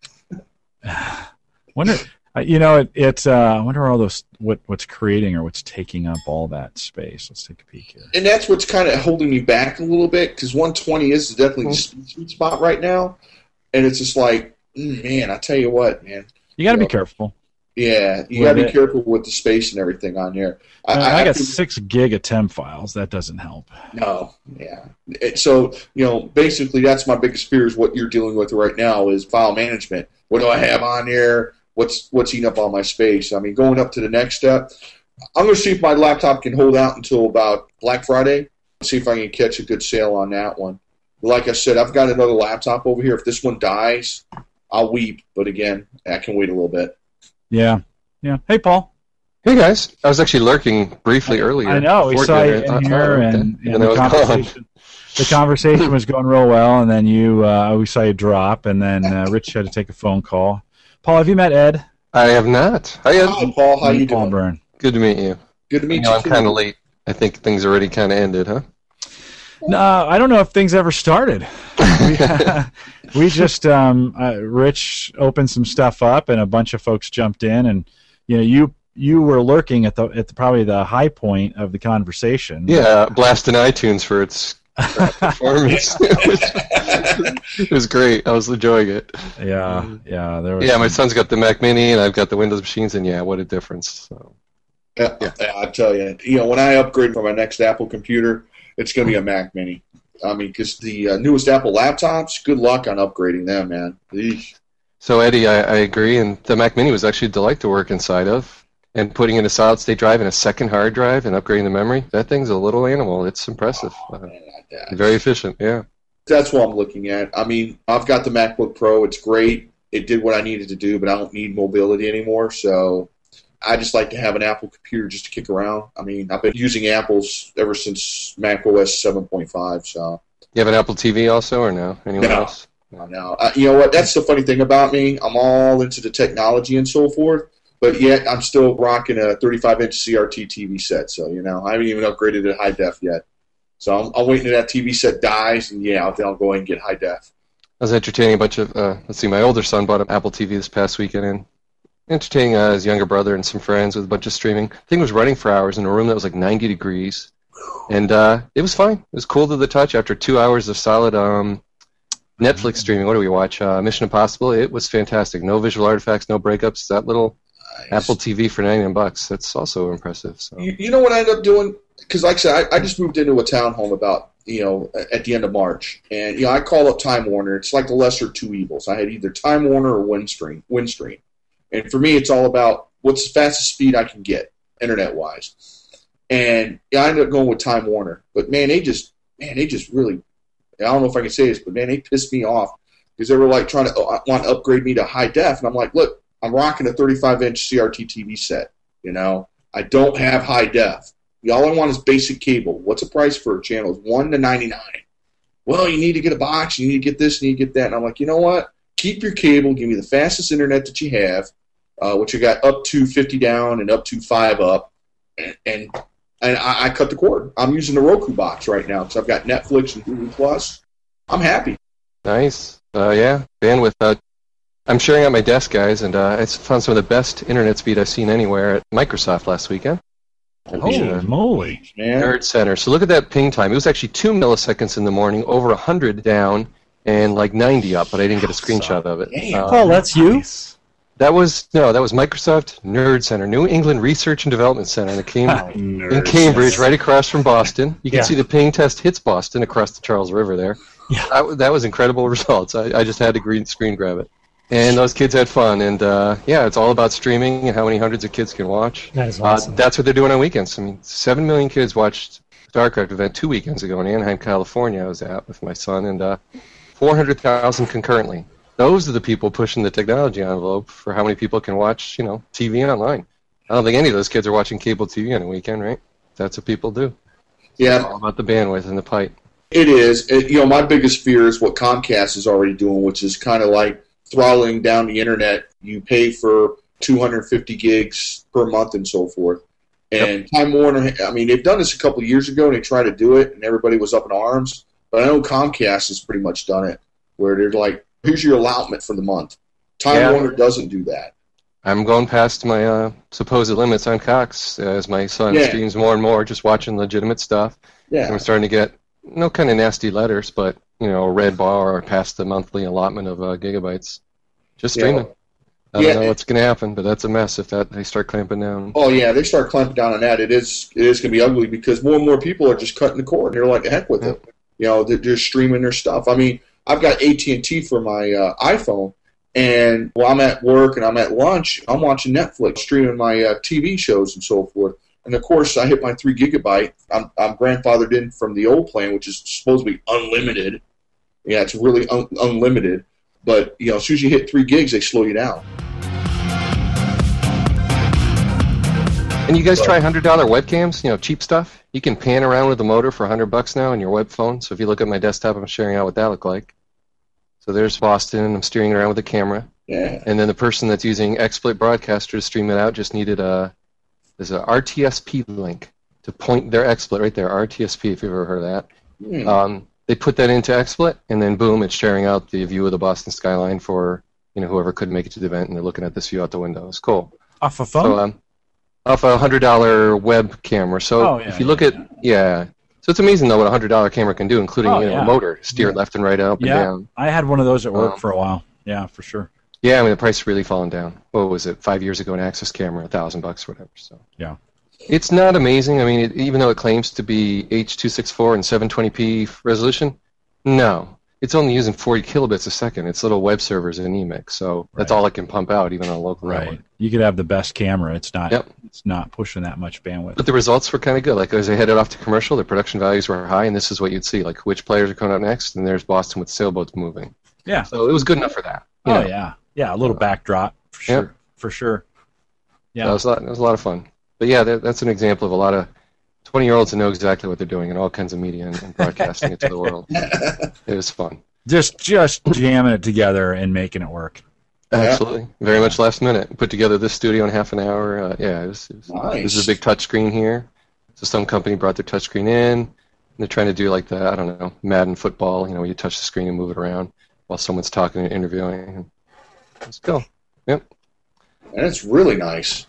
S6: wonder. You know, it. it uh, I wonder all those what what's creating or what's taking up all that space. Let's take a peek here.
S4: And that's what's kind of holding me back a little bit because one twenty is definitely the sweet spot right now, and it's just like, mm, man, I tell you what, man.
S6: You got to
S4: You
S6: be
S4: know,
S6: careful.
S4: Yeah, you
S6: With
S4: got to be
S6: it.
S4: careful with the space and everything on there.
S6: I, I got
S4: think-
S6: six gig of temp files. That doesn't help.
S4: No, yeah. It- So, you know, basically that's my biggest fear is what you're dealing with right now is file management. What do I have on there? What's what's eating up all my space? I mean, going up to the next step, I'm going to see if my laptop can hold out until about Black Friday. See if I can catch a good sale on that one. Like I said, I've got another laptop over here. If this one dies, I'll weep. But again, I can wait a little bit.
S6: Yeah, yeah. Hey, Paul.
S7: Hey guys, I was actually lurking briefly earlier.
S6: I know we
S7: before
S6: saw you
S7: dinner. I
S6: in
S7: thought,
S6: here,
S7: oh, okay.
S6: and,
S7: Even
S6: and
S7: though
S6: the
S7: I was gone.
S6: conversation. The conversation was going real well, and then you, uh, we saw you drop, and then uh, Rich had to take a phone call. Paul, have you met Ed?
S7: I have not. Hi, Ed.
S4: Hi, Paul. How you
S6: Paul
S4: doing?
S6: Byrne.
S7: Good to meet you.
S4: Good to
S7: I
S4: meet
S7: know
S4: you.
S7: I'm
S4: too.
S7: kind of late. I think things already kind of ended, huh?
S6: No, I don't know if things ever started. we, we just, um, uh, Rich opened some stuff up, and a bunch of folks jumped in, and you know, you you were lurking at the at the, probably the high point of the conversation.
S7: Yeah, blasting iTunes for its crap performance. it, was, it was great. I was enjoying it.
S6: yeah, yeah. There was.
S7: Yeah, my son's got the Mac Mini, and I've got the Windows machines, and yeah, what a difference. So.
S4: Yeah, yeah, I tell you, you know, when I upgrade for my next Apple computer, it's going to be a Mac Mini. I mean, because the uh, newest Apple laptops, good luck on upgrading them, man. Eesh.
S7: So, Eddie, I, I agree, and the Mac Mini was actually a delight to work inside of. And putting in a solid-state drive and a second hard drive and upgrading the memory, that thing's a little animal. It's impressive.
S4: Oh,
S7: Uh,
S4: man, I-
S7: very efficient, yeah.
S4: That's what I'm looking at. I mean, I've got the MacBook Pro. It's great. It did what I needed to do, but I don't need mobility anymore. So I just like to have an Apple computer just to kick around. I mean, I've been using Apples ever since macOS seven point five. So
S7: You have an Apple T V also, or no? Anyone
S4: No.
S7: else?
S4: now, uh, you know what? That's the funny thing about me. I'm all into the technology and so forth, but yet I'm still rocking a thirty-five inch C R T T V set. So, you know, I haven't even upgraded to high def yet. So I'm, I'm waiting until that T V set dies, and yeah, I'll, I'll go ahead and get high def.
S7: I was entertaining a bunch of, uh, let's see, my older son bought an Apple T V this past weekend, and entertaining uh, his younger brother and some friends with a bunch of streaming. The thing was running for hours in a room that was like ninety degrees, and uh, it was fine. It was cool to the touch after two hours of solid um, Netflix streaming. What do we watch? Uh, Mission Impossible. It was fantastic. No visual artifacts, no breakups. That little
S4: Nice.
S7: Apple T V for ninety-nine bucks. That's also impressive. So.
S4: You, you know what I ended up doing? Because, like I said, I, I just moved into a townhome about, you know, at the end of March. And, you know, I call up Time Warner. It's like the lesser of two evils. I had either Time Warner or Windstream. Windstream. And for me, it's all about what's the fastest speed I can get, internet-wise. And yeah, I ended up going with Time Warner. But, man, they just, man, they just really, I don't know if I can say this, but, man, they pissed me off. Because they were, like, trying to uh, want to upgrade me to high def. And I'm like, look, I'm rocking a thirty-five inch C R T T V set, you know. I don't have high def. All I want is basic cable. What's the price for a channel? It's one to ninety-nine. Well, you need to get a box. You need to get this. You need to get that. And I'm like, you know what? Keep your cable. Give me the fastest internet that you have, uh, which I got up to fifty down and up to five up. And and, and I, I cut the cord. I'm using the Roku box right now because I've got Netflix and Hulu Plus. I'm happy.
S7: Nice. Uh, yeah, bandwidth. Uh, I'm sharing out my desk, guys, and uh, I found some of the best internet speed I've seen anywhere at Microsoft last weekend. At the,
S6: Holy
S7: uh,
S6: moly!
S4: Man.
S7: Nerd Center. So look at that ping time. It was actually two milliseconds in the morning, over one hundred down, and like ninety up, but I didn't get a screenshot of it.
S4: Damn.
S7: Uh,
S1: Paul, that's you?
S7: that was, no, that was Microsoft Nerd Center, New England Research and Development Center in, Cam- in Cambridge, right across from Boston. You can
S1: Yeah.
S7: see the ping test hits Boston across the Charles River there.
S1: Yeah.
S7: That, that was incredible results. I, I just had to green screen grab it. And those kids had fun, and uh, yeah, it's all about streaming and how many hundreds of kids can watch.
S1: That is
S7: Uh,
S1: awesome.
S7: that's what they're doing on weekends. I mean, seven million kids watched the StarCraft event two weekends ago in Anaheim, California. I was at with my son, and uh, four hundred thousand concurrently. Those are the people pushing the technology envelope for how many people can watch, you know, T V online. I don't think any of those kids are watching cable T V on a weekend, right? That's what people do.
S4: Yeah.
S7: It's all about the bandwidth and the pipe.
S4: It is. It, you know, my biggest fear is what Comcast is already doing, which is kind of like throttling down the internet. You pay for two hundred fifty gigs per month and so forth. And yep. Time Warner, I mean, they've done this a couple of years ago, and they tried to do it, and everybody was up in arms. But I know Comcast has pretty much done it, where they're like, here's your allotment for the month. Time yeah. Warner doesn't do that.
S7: I'm going past my uh, supposed limits on Cox as my son
S4: Yeah.
S7: streams more and more, just watching legitimate stuff.
S4: Yeah.
S7: And we're starting to get no kind of nasty letters, but you know, a red bar or past the monthly allotment of uh, gigabytes. Just streaming.
S4: Yeah.
S7: I don't
S4: Yeah.
S7: know what's going to happen, but that's a mess if that they start clamping down.
S4: Oh yeah, they start clamping down on that. It is it is going to be ugly because more and more people are just cutting the cord. They're like, heck with
S7: Yeah.
S4: it. You know, they're just streaming their stuff. I mean, I've got A T and T for my uh, iPhone, and while I'm at work and I'm at lunch, I'm watching Netflix, streaming my uh, T V shows and so forth. And of course, I hit my three gigabyte. I'm, I'm grandfathered in from the old plan, which is supposed to be unlimited. Yeah, it's really un- unlimited. But you know, as soon as you hit three gigs, they slow you down.
S7: And you guys try one hundred dollars webcams, you know, cheap stuff? You can pan around with the motor for one hundred bucks now on your web phone. So if you look at my desktop, I'm sharing out what that looked like. So there's Boston, and I'm steering around with the camera.
S4: Yeah.
S7: And then the person that's using XSplit Broadcaster to stream it out just needed a, there's a R T S P link to point their XSplit right there, R T S P, if you've ever heard of that.
S4: Hmm.
S7: Um, they put that into XSplit, and then boom, it's sharing out the view of the Boston skyline for, you know, whoever couldn't make it to the event, and they're looking at this view out the window. It's cool.
S6: Off a phone?
S7: So, um, off a one hundred dollars web camera. So
S6: Oh, yeah,
S7: if you look
S6: yeah,
S7: at, yeah. So it's amazing, though, what a one hundred dollars camera can do, including,
S6: Oh,
S7: you know,
S6: yeah.
S7: a motor, steer it
S6: Yeah.
S7: left and right, up
S6: yeah,
S7: and down.
S6: I had one of those at work
S7: Um,
S6: for a while. Yeah, for sure.
S7: Yeah, I mean, the price has really fallen down. What was it, five years ago, an Access camera, a thousand bucks, whatever. So
S6: Yeah.
S7: it's not amazing. I mean, it, even though it claims to be H two sixty-four and seven twenty p resolution, no. It's only using forty kilobits a second. It's little web servers in Emix, so that's
S6: Right.
S7: all it can pump out, even on a local
S6: Right.
S7: network.
S6: You could have the best camera. It's not.
S7: Yep.
S6: It's not pushing that much bandwidth.
S7: But the results were kind of good. Like, as they headed off to commercial, their production values were high, and this is what you'd see. Like, which players are coming up next, and there's Boston with sailboats moving.
S6: Yeah.
S7: So it was good enough for that. you
S6: Oh
S7: know.
S6: yeah. Yeah. A little backdrop for sure.
S7: Yep.
S6: For sure.
S7: Yeah,
S6: Yeah.
S7: it was a lot, it was a lot of fun. But yeah, that, that's an example of a lot of twenty-year-olds that know exactly what they're doing in all kinds of media and, and broadcasting it to the world. It was fun.
S6: Just just jamming it together and making it work.
S7: Absolutely. Very much last minute. Put together this studio in half an hour. Uh, yeah, it was, it was,
S4: Nice.
S7: this is a big touch screen here. So some company brought their touch screen in. And they're trying to do like the, I don't know, Madden football, you know, where you touch the screen and move it around while someone's talking and interviewing. Let's go. Yep.
S4: And it's really nice.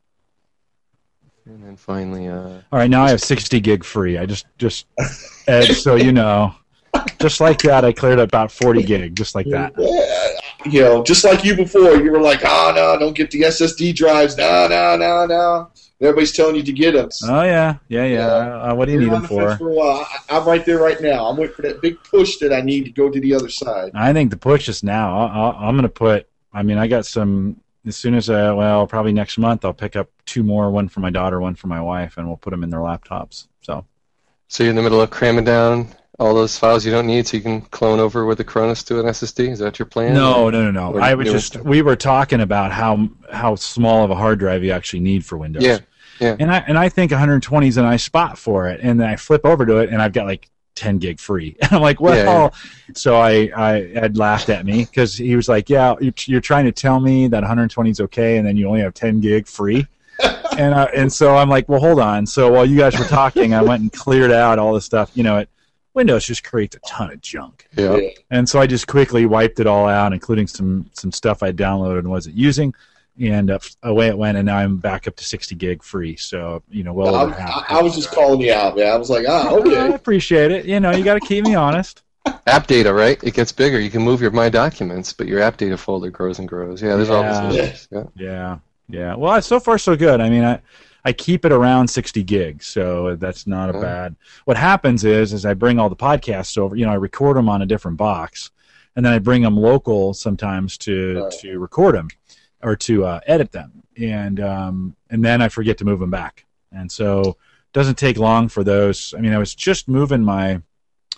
S7: And then finally, uh,
S6: All right, now I have sixty gig free. I just just Ed, so you know, just like that, I cleared about forty gig, just like that.
S4: Yeah, you know, just like you before, you were like, oh, no, don't get the S S D drives. No, no, no, no. Everybody's telling you to get them.
S6: Oh yeah, yeah, yeah. Uh, what do you
S4: You're
S6: need
S4: on
S6: them
S4: the fence
S6: for?
S4: for a while. I, I'm right there right now. I'm waiting for that big push that I need to go to the other side.
S6: I think the push is now. I'll, I'll, I'm going to put. I mean, I got some. As soon as I, well, probably next month, I'll pick up two more. One for my daughter, one for my wife, and we'll put them in their laptops. So.
S7: so you're in the middle of cramming down all those files you don't need so you can clone over with the Cronus to an S S D? Is that your plan?
S6: No, no, no, no.
S7: Or
S6: I was
S7: new
S6: just.
S7: stuff?
S6: We were talking about how how small of a hard drive you actually need for Windows.
S7: Yeah, yeah.
S6: And I and I think one hundred twenty is a nice spot for it, and then I flip over to it, and I've got like ten gig free. And I'm like, well,
S7: Yeah, yeah.
S6: so I, I Ed laughed at me because he was like, yeah, you- you're trying to tell me that one hundred twenty is okay, and then you only have ten gig free. and uh, and so I'm like, well, hold on. So while you guys were talking, I went and cleared out all the stuff. You know, it Windows just creates a ton of junk.
S7: Yeah.
S6: And so I just quickly wiped it all out, including some some stuff I downloaded and wasn't using. And uh, away it went, and now I'm back up to sixty gig free. So, you know, well
S4: I,
S6: over half.
S4: I, I was just calling you out, man. I was like, ah,
S6: I
S4: okay.
S6: appreciate it. You know, you got to keep me honest.
S7: App data, right? It gets bigger. You can move your My Documents, but your app data folder grows and grows. Yeah, there's all
S6: Yeah.
S7: these issues. Yeah.
S6: Yeah, yeah. Well, so far so good. I mean, I I keep it around sixty gigs, so that's not a
S7: Yeah.
S6: bad. What happens is, is I bring all the podcasts over. You know, I record them on a different box, and then I bring them local sometimes to
S4: Right.
S6: to record them or to uh, edit them, and um, and then I forget to move them back, and so it doesn't take long for those. I mean, I was just moving my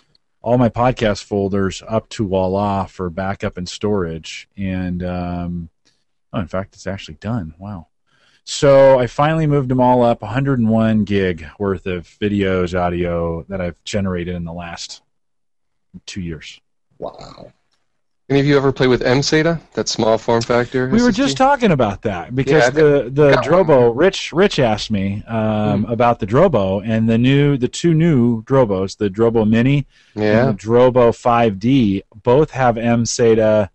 S6: all my podcast folders up to Voila for backup and storage. And um, oh, in fact, it's actually done. Wow. So I finally moved them all up, one hundred one gig worth of videos, audio that I've generated in the last two years.
S4: Wow.
S7: Any of you ever play with M SATA, that small form factor?
S6: We were just talking about that because
S7: Yeah,
S6: the the
S7: got
S6: Drobo, Rich Rich asked me um,
S7: Mm.
S6: about the Drobo and the new the two new Drobos, the Drobo Mini
S7: Yeah.
S6: and the Drobo five D, both have M SATA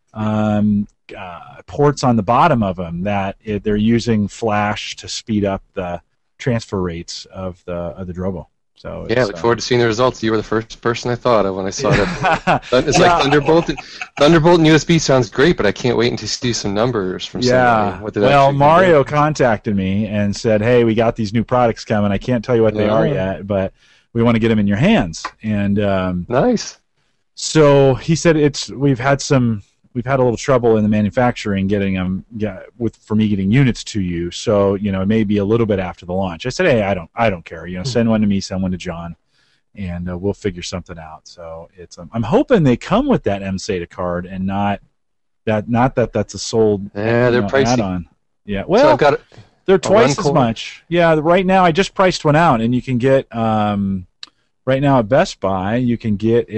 S6: um, uh, ports on the bottom of them that it, they're using Flash to speed up the transfer rates of the of the Drobo. So
S7: Yeah,
S6: it's,
S7: look
S6: uh,
S7: forward to seeing the results. You were the first person I thought of when I saw that. It's
S6: Yeah.
S7: like Thunderbolt. Thunderbolt and U S B sounds great, but I can't wait until see some numbers from
S6: Yeah.
S7: somebody. What did
S6: Well,
S7: actually
S6: Mario contacted me and said, "Hey, we got these new products coming. I can't tell you what they are
S7: Oh.
S6: yet, but we want to get them in your hands." And um,
S7: do? Nice.
S6: so he said, "It's we've had some we've had a little trouble in the manufacturing getting them yeah, with for me getting units to you. So you know, it may be a little bit after the launch." I said, "Hey, I don't I don't care. You know, send one to me, send one to John." And uh, we'll figure something out. So it's um, I'm hoping they come with that M SATA card and not that not that that's a sold
S7: Yeah,
S6: you
S7: they're
S6: know,
S7: pricey.
S6: add-on. Yeah,
S7: So
S6: well,
S7: I've got
S6: they're twice as
S7: Runcore.
S6: much. Yeah, right now I just priced one out, and you can get um, right now at Best Buy you can get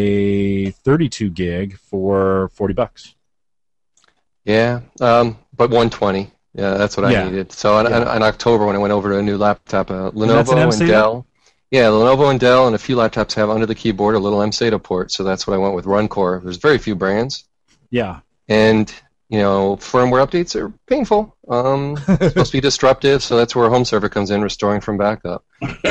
S6: a thirty-two gig for forty bucks.
S7: yeah, um, but one twenty. Yeah, that's what
S6: Yeah.
S7: I needed. So in,
S6: Yeah.
S7: in October when I went over to a new laptop, uh,
S6: that's an
S7: Lenovo
S6: M
S7: and
S6: SATA?
S7: Dell. Yeah, Lenovo and Dell and a few laptops have under the keyboard a little M SATA port, so that's what I went with Runcore. There's very few brands.
S6: Yeah,
S7: And, you know, firmware updates are painful. Um, it's supposed to be disruptive, so that's where Home Server comes in, restoring from backup.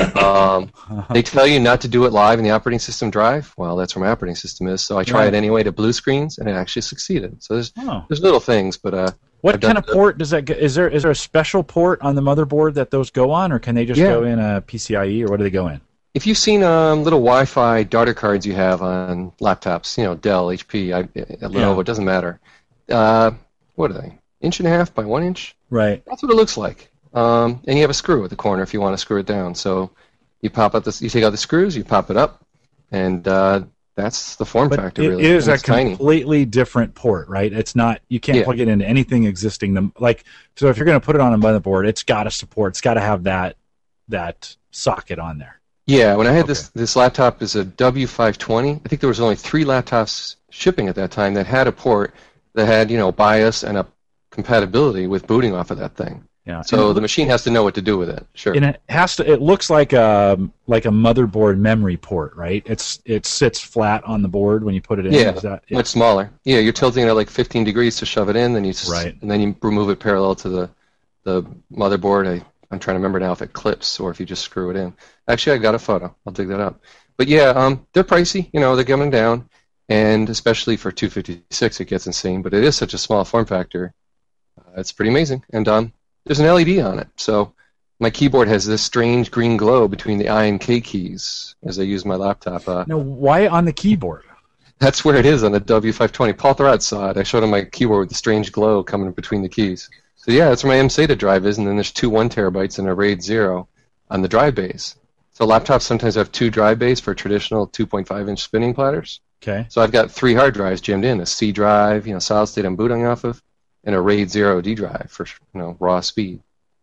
S7: Um, they tell you not to do it live in the operating system drive. Well, that's where my operating system is, so I tried
S6: Right.
S7: it anyway to blue screens, and it actually succeeded. So there's
S6: oh.
S7: there's little things, but uh,
S6: What
S7: I've done
S6: kind of
S7: the-
S6: port does that get? Is there is there a special port on the motherboard that those go on, or can they just
S7: Yeah.
S6: go in a P C I E, or what do they go in?
S7: if you've seen um, little Wi-Fi daughter cards you have on laptops, you know, Dell, H P, I, Lenovo,
S6: Yeah.
S7: it doesn't matter. Uh, what are they? Inch and a half by one inch?
S6: Right.
S7: That's what it looks like. Um, and you have a screw at the corner if you want to screw it down. So you pop out this, you take out the screws, you pop it up, and uh, that's the form
S6: But
S7: factor.
S6: it
S7: really.
S6: is
S7: And
S6: a
S7: it's tiny.
S6: completely different port, right? It's not you can't
S7: Yeah.
S6: plug it into anything existing. The- Like so, if you're going to put it on a motherboard, it's got to support. It's got to have that that socket on there.
S7: Yeah, when I had
S6: Okay.
S7: this this laptop is a W five twenty. I think there was only three laptops shipping at that time that had a port that had, you know, BIOS and a compatibility with booting off of that thing.
S6: Yeah.
S7: So
S6: and,
S7: the machine has to know what to do with it. Sure.
S6: and it has to. It looks like a like a motherboard memory port, right? It's it sits flat on the board when you put it in.
S7: Yeah,
S6: Is that,
S7: much smaller. Yeah, you're tilting it at like fifteen degrees to shove it in, then you just,
S6: Right.
S7: and then you remove it parallel to the the motherboard. I, I'm trying to remember now if it clips or if you just screw it in. Actually, I got a photo. I'll dig that up. But yeah, um, they're pricey. You know, they're coming down, and especially for two fifty-six, it gets insane. But it is such a small form factor. Uh, it's pretty amazing. And um, there's an L E D on it, so my keyboard has this strange green glow between the I and K keys as I use my laptop. Uh,
S6: No, why on the keyboard?
S7: That's where it is on the W five twenty. Paul Thurrott saw it. I showed him my keyboard with the strange glow coming between the keys. So yeah, that's where my M SATA drive is, and then there's two one terabytes and a RAID zero on the drive base. So laptops sometimes have two drive bays for traditional two point five inch spinning platters.
S6: Okay.
S7: So I've got three hard drives jammed in: a C drive, you know, solid state I'm booting off of, and a RAID zero D drive for, you know, raw speed.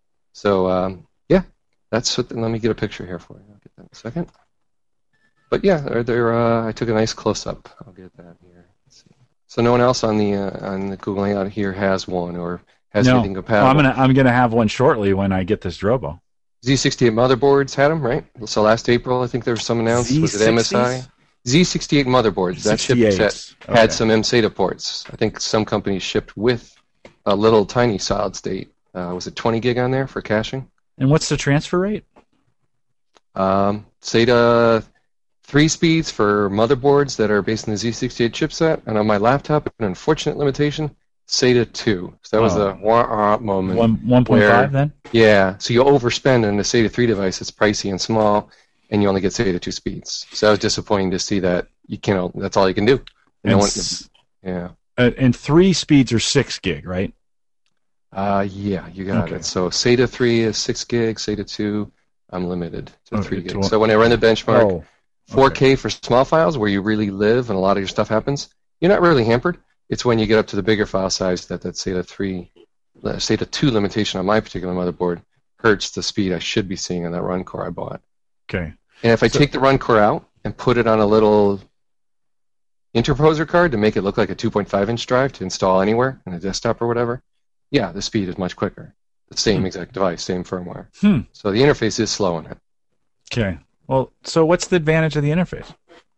S7: So um, yeah, that's what. Let me get a picture here for you. I'll get that in a second. But yeah, they're, they're, uh, I took a nice close up. I'll get that here. Let's see. So no one else on the uh, on the Google Hangout here has one or has
S6: No,
S7: anything
S6: Well,
S7: compatible.
S6: I'm gonna I'm gonna have one shortly when I get this Drobo.
S7: Z sixty-eight motherboards had them, right? So last April, I think there was some announced. Was it M S I? Z sixty-eight motherboards. That chipset
S6: sixty-eight.
S7: had
S6: Okay.
S7: some M SATA ports. I think some companies shipped with a little tiny solid state. Uh, was it twenty gig on there for caching?
S6: And what's the transfer rate?
S7: Um, SATA three speeds for motherboards that are based on the Z sixty-eight chipset, and on my laptop, an unfortunate limitation, SATA two. So that was
S6: Oh.
S7: a wah-ah moment.
S6: One one point
S7: where-
S6: five then?
S7: Yeah, so you overspend on a SATA three device that's pricey and small, and you only get SATA two speeds. So that was disappointing to see that you can. That's all you can do. And no
S6: And,
S7: one,
S6: s-
S7: yeah.
S6: uh, and three speeds are six gig, right?
S7: Uh, yeah, you got
S6: Okay.
S7: it. So SATA three is six gig, SATA two, I'm limited to
S6: Okay,
S7: three
S6: to
S7: gig.
S6: what-
S7: So when I run the benchmark,
S6: Oh,
S7: four K for small files where you really live and a lot of your stuff happens, you're not really hampered. It's when you get up to the bigger file size that that SATA three, SATA two limitation on my particular motherboard hurts the speed I should be seeing on that run core I bought.
S6: Okay.
S7: And if I
S6: So-
S7: take the run core out and put it on a little interposer card to make it look like a two point five inch drive to install anywhere on a desktop or whatever, yeah, the speed is much quicker. The same
S6: Hmm.
S7: exact device, same firmware.
S6: Hmm.
S7: So the interface is slow on it.
S6: Okay. Well, so what's the advantage of the interface?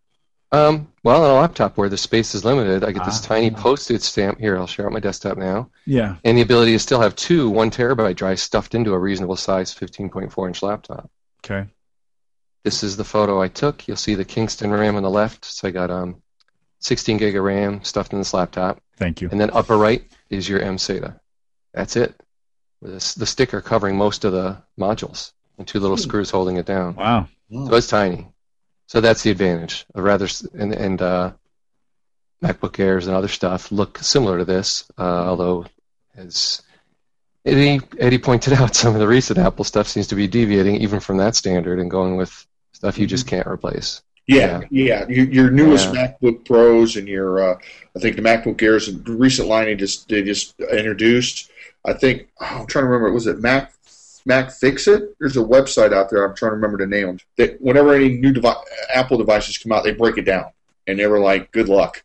S7: Um, well, on a laptop where the space is limited, I get this
S6: Ah.
S7: tiny postage stamp. Here, I'll share out my desktop now.
S6: Yeah.
S7: And the ability to still have two one terabyte drives stuffed into a reasonable size fifteen point four inch laptop.
S6: Okay.
S7: This is the photo I took. You'll see the Kingston RAM on the left. So I got um, sixteen gig of RAM stuffed in this laptop.
S6: Thank you.
S7: And then upper right is your M SATA. That's it. With this, the sticker covering most of the modules and two little screws holding it down.
S6: Wow.
S7: So it's tiny. So that's the advantage. A rather s- and, and uh, MacBook Airs and other stuff look similar to this, uh, although as Eddie, Eddie pointed out, some of the recent Apple stuff seems to be deviating even from that standard and going with stuff you just can't replace.
S4: Yeah, yeah. Your, your newest
S7: Yeah.
S4: MacBook Pros and your, uh, I think the MacBook Airs, the recent line they just they just introduced. I think oh, I'm trying to remember. Was it Mac Mac Fix It? There's a website out there. I'm trying to remember the name. That whenever any new devi- Apple devices come out, they break it down, and they were like, "Good luck."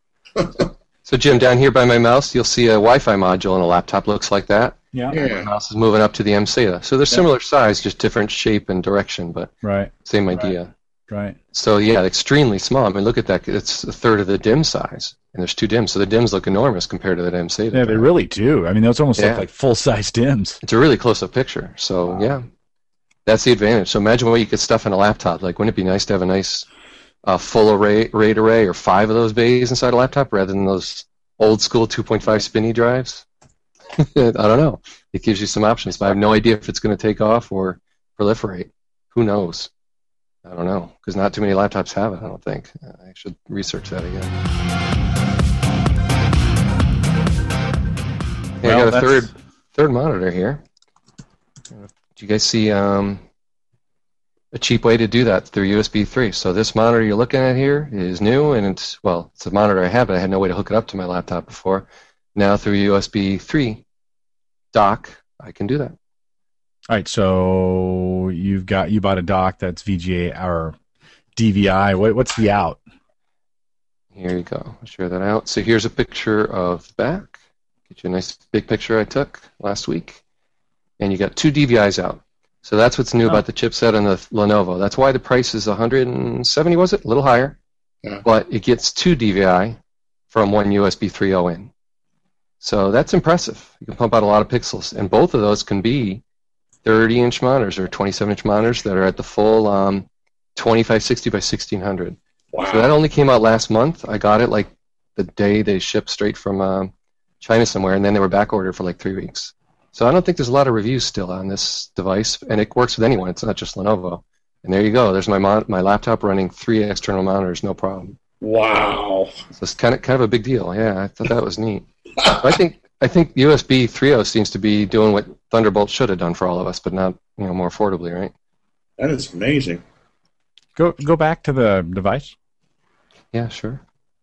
S7: So Jim, down here by my mouse, you'll see a Wi-Fi module and a laptop looks like that.
S6: Yeah.
S7: My
S4: Yeah,
S7: mouse is moving up to the M SATA. So they're similar size, just different shape and direction, but
S6: Right.
S7: same idea.
S6: Right.
S7: So yeah, extremely small. I mean, look at that. It's a third of the D I M size, and there's two D I Ms. So the D I Ms look enormous compared to that M SATA.
S6: Yeah, they really do. I mean, those almost
S7: Yeah.
S6: look like full-size D I Ms.
S7: It's a really close-up picture. So yeah, that's the advantage. So imagine what you could stuff in a laptop. Like, wouldn't it be nice to have a nice uh, full array RAID array or five of those bays inside a laptop rather than those old-school two point five spinny drives? I don't know. It gives you some options, but I have no idea if it's going to take off or proliferate. Who knows? I don't know, because not too many laptops have it, I don't think. I should research that again. Hey, I
S6: Well,
S7: got a
S6: that's-
S7: third third monitor here. Do you guys see um, a cheap way to do that through U S B three? So this monitor you're looking at here is new, and it's, well, it's a monitor I have, but I had no way to hook it up to my laptop before. Now through U S B three dock, I can do that.
S6: All right, so you've got you bought a dock that's V G A or D V I. What, what's the out?
S7: Here you go. I'll share that out. So here's a picture of the back. Get you a nice big picture I took last week. And you got two D V Is out. So that's what's new
S6: Oh.
S7: about the chipset on the Lenovo. That's why the price is one hundred seventy, was it? A little higher.
S4: Yeah.
S7: But it gets two D V I from one U S B three point oh in. So that's impressive. You can pump out a lot of pixels. And both of those can be thirty inch monitors or twenty-seven inch monitors that are at the full um, twenty-five sixty by sixteen hundred.
S4: wow.
S7: So that only came out last month. I got it like the day they shipped straight from um, China somewhere, and then they were back ordered for like three weeks. So I don't think there's a lot of reviews still on this device, and it works with anyone. It's not just Lenovo. And there you go. There's my mon- my laptop running three external monitors, no problem.
S4: Wow.
S7: So it's kind of kind of a big deal. Yeah, I thought that was neat. I think I think U S B three point oh seems to be doing what Thunderbolt should have done for all of us, but not, you know, more affordably, right?
S4: That is amazing.
S6: Go go back to the device.
S7: Yeah, sure.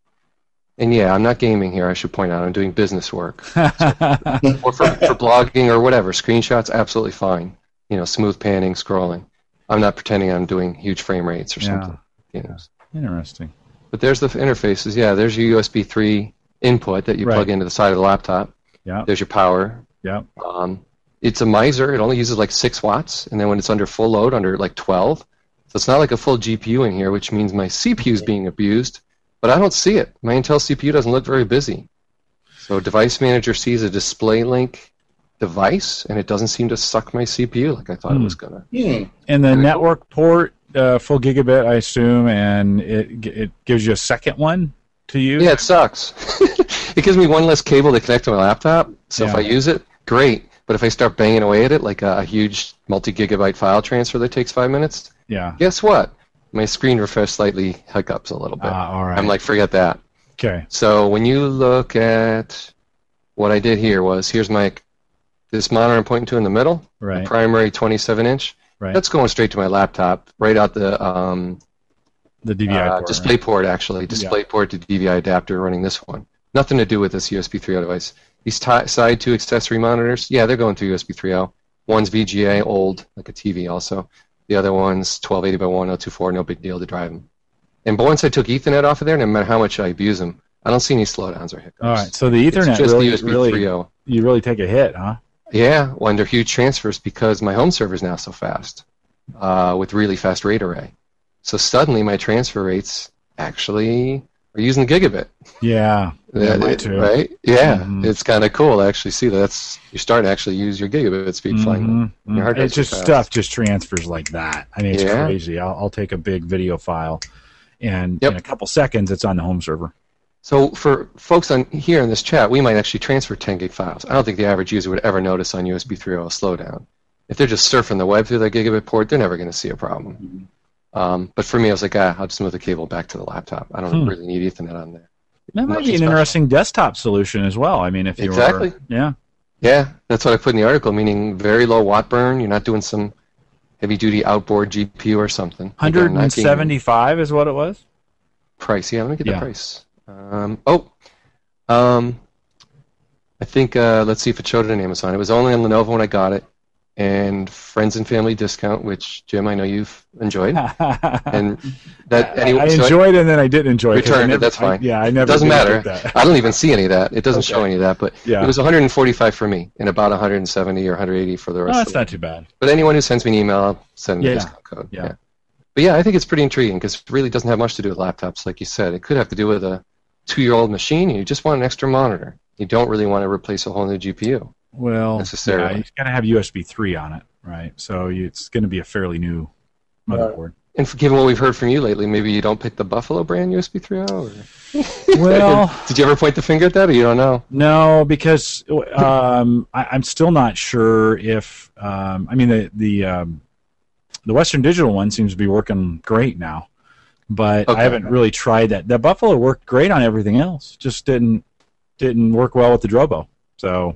S7: And yeah, I'm not gaming here, I should point out. I'm doing business work. Or for, for blogging or whatever. Screenshots, absolutely fine. You know, smooth panning, scrolling. I'm not pretending I'm doing huge frame rates or
S6: Yeah.
S7: something. You know.
S6: Interesting.
S7: But there's the interfaces. Yeah, there's your U S B three input that you
S6: Right.
S7: plug into the side of the laptop.
S6: Yeah.
S7: There's your power.
S6: Yeah.
S7: Um, it's a miser. It only uses like six watts, and then when it's under full load, under like twelve. So it's not like a full G P U in here, which means my C P U is being abused, but I don't see it. My Intel C P U doesn't look very busy. So Device Manager sees a display link device, and it doesn't seem to suck my C P U like I thought
S6: Hmm.
S7: it was gonna.
S4: Hmm.
S6: And the
S7: Very cool.
S6: network port, uh, full gigabit, I assume, and it it gives you a second one to use.
S7: Yeah, it sucks. It gives me one less cable to connect to my laptop, so if
S6: Yeah.
S7: I use it, great. But if I start banging away at it, like a, a huge multi-gigabyte file transfer that takes five minutes,
S6: Yeah.
S7: guess what? My screen refresh slightly hiccups a little bit.
S6: Ah, all right.
S7: I'm like, forget that.
S6: okay.
S7: So when you look at what I did here was, here's my, this monitor I'm pointing to in the middle,
S6: Right.
S7: the primary twenty-seven inch.
S6: Right.
S7: That's going straight to my laptop, right out the um,
S6: The D V I
S7: uh,
S6: port.
S7: DisplayPort, actually. DisplayPort to D V I adapter running this one. Nothing to do with this U S B three point oh device. These t- side two accessory monitors, yeah, they're going through U S B three point oh. One's V G A, old, like a T V also. The other one's twelve eighty by ten twenty-four, no big deal to drive them. And but once I took Ethernet off of there, no matter how much I abuse them, I don't see any slowdowns or hiccups.
S6: All right, so the Ethernet
S7: it's just
S6: really,
S7: the U S B
S6: really,
S7: three point oh.
S6: you really take a hit, huh?
S7: Yeah, well, under huge transfers because my home server is now so fast uh, with really fast RAID array. So suddenly my transfer rates actually are using the gigabit.
S6: Yeah, yeah
S7: Uh,
S6: mine
S7: it-
S6: too.
S7: right? Yeah,
S6: Mhm.
S7: it's kind of cool to actually see that. That's you're starting to actually use your gigabit speed finally.
S6: Mhm,
S7: Your
S6: mhm.
S7: hard
S6: It's
S7: drives are
S6: just
S7: fast.
S6: stuff just transfers like that. I mean, it's
S7: Yeah.
S6: crazy. I'll, I'll take a big video file, and
S7: Yep.
S6: in a couple seconds, it's on the home server.
S7: So for folks on here in this chat, we might actually transfer ten gig files. I don't think the average user would ever notice on U S B three point oh a slowdown. If they're just surfing the web through their gigabit port, they're never going to see a problem. Um, but for me, I was like, ah, I'll just move the cable back to the laptop. I don't
S6: Hmm.
S7: really need Ethernet on there.
S6: That might
S7: Nothing
S6: be an
S7: special.
S6: interesting desktop solution as well. I mean, if you
S7: Exactly.
S6: were, yeah,
S7: Yeah, that's what I put in the article, meaning very low watt burn. You're not doing some heavy-duty outboard G P U or something. Again,
S6: one
S7: not being
S6: seventy-five is what it was.
S7: Price. Yeah, let me get
S6: Yeah.
S7: the price. Um, oh, um, I think, uh, let's see if it showed it on Amazon. It was only on Lenovo when I got it, and friends and family discount, which, Jim, I know you've enjoyed. And that
S6: I,
S7: anyway,
S6: I
S7: so
S6: enjoyed it and then I didn't enjoy it. 'cause I
S7: Returned it,
S6: never-
S7: that's
S6: I-
S7: fine.
S6: yeah, I never.
S7: It doesn't
S6: did
S7: matter.
S6: that.
S7: I don't even see any of that. It doesn't show
S6: Okay.
S7: any of that, but
S6: Yeah.
S7: it was one hundred forty-five for me and about one hundred seventy or one hundred eighty for the
S6: No,
S7: rest
S6: that's
S7: of them.
S6: not too bad.
S7: But anyone who sends me an email, I'll send them
S6: Yeah.
S7: a discount code.
S6: Yeah.
S7: But yeah, I think it's pretty intriguing because it really doesn't have much to do with laptops, like you said. It could have to do with a two-year-old machine and you just want an extra monitor. You don't really want to replace a whole new G P U.
S6: Well,
S7: Necessarily.
S6: yeah, you've got to have U S B three on it, right? So you, it's going to be a fairly new motherboard.
S7: And for, given what we've heard from you lately, maybe you don't pick the Buffalo brand U S B three point oh?
S6: Well,
S7: Did you ever point the finger at that, or you don't know?
S6: no, because um, I, I'm still not sure if um, I mean the the um, the Western Digital one seems to be working great now, but
S7: Okay.
S6: I haven't really tried that. The Buffalo worked great on everything else, just didn't didn't work well with the Drobo. So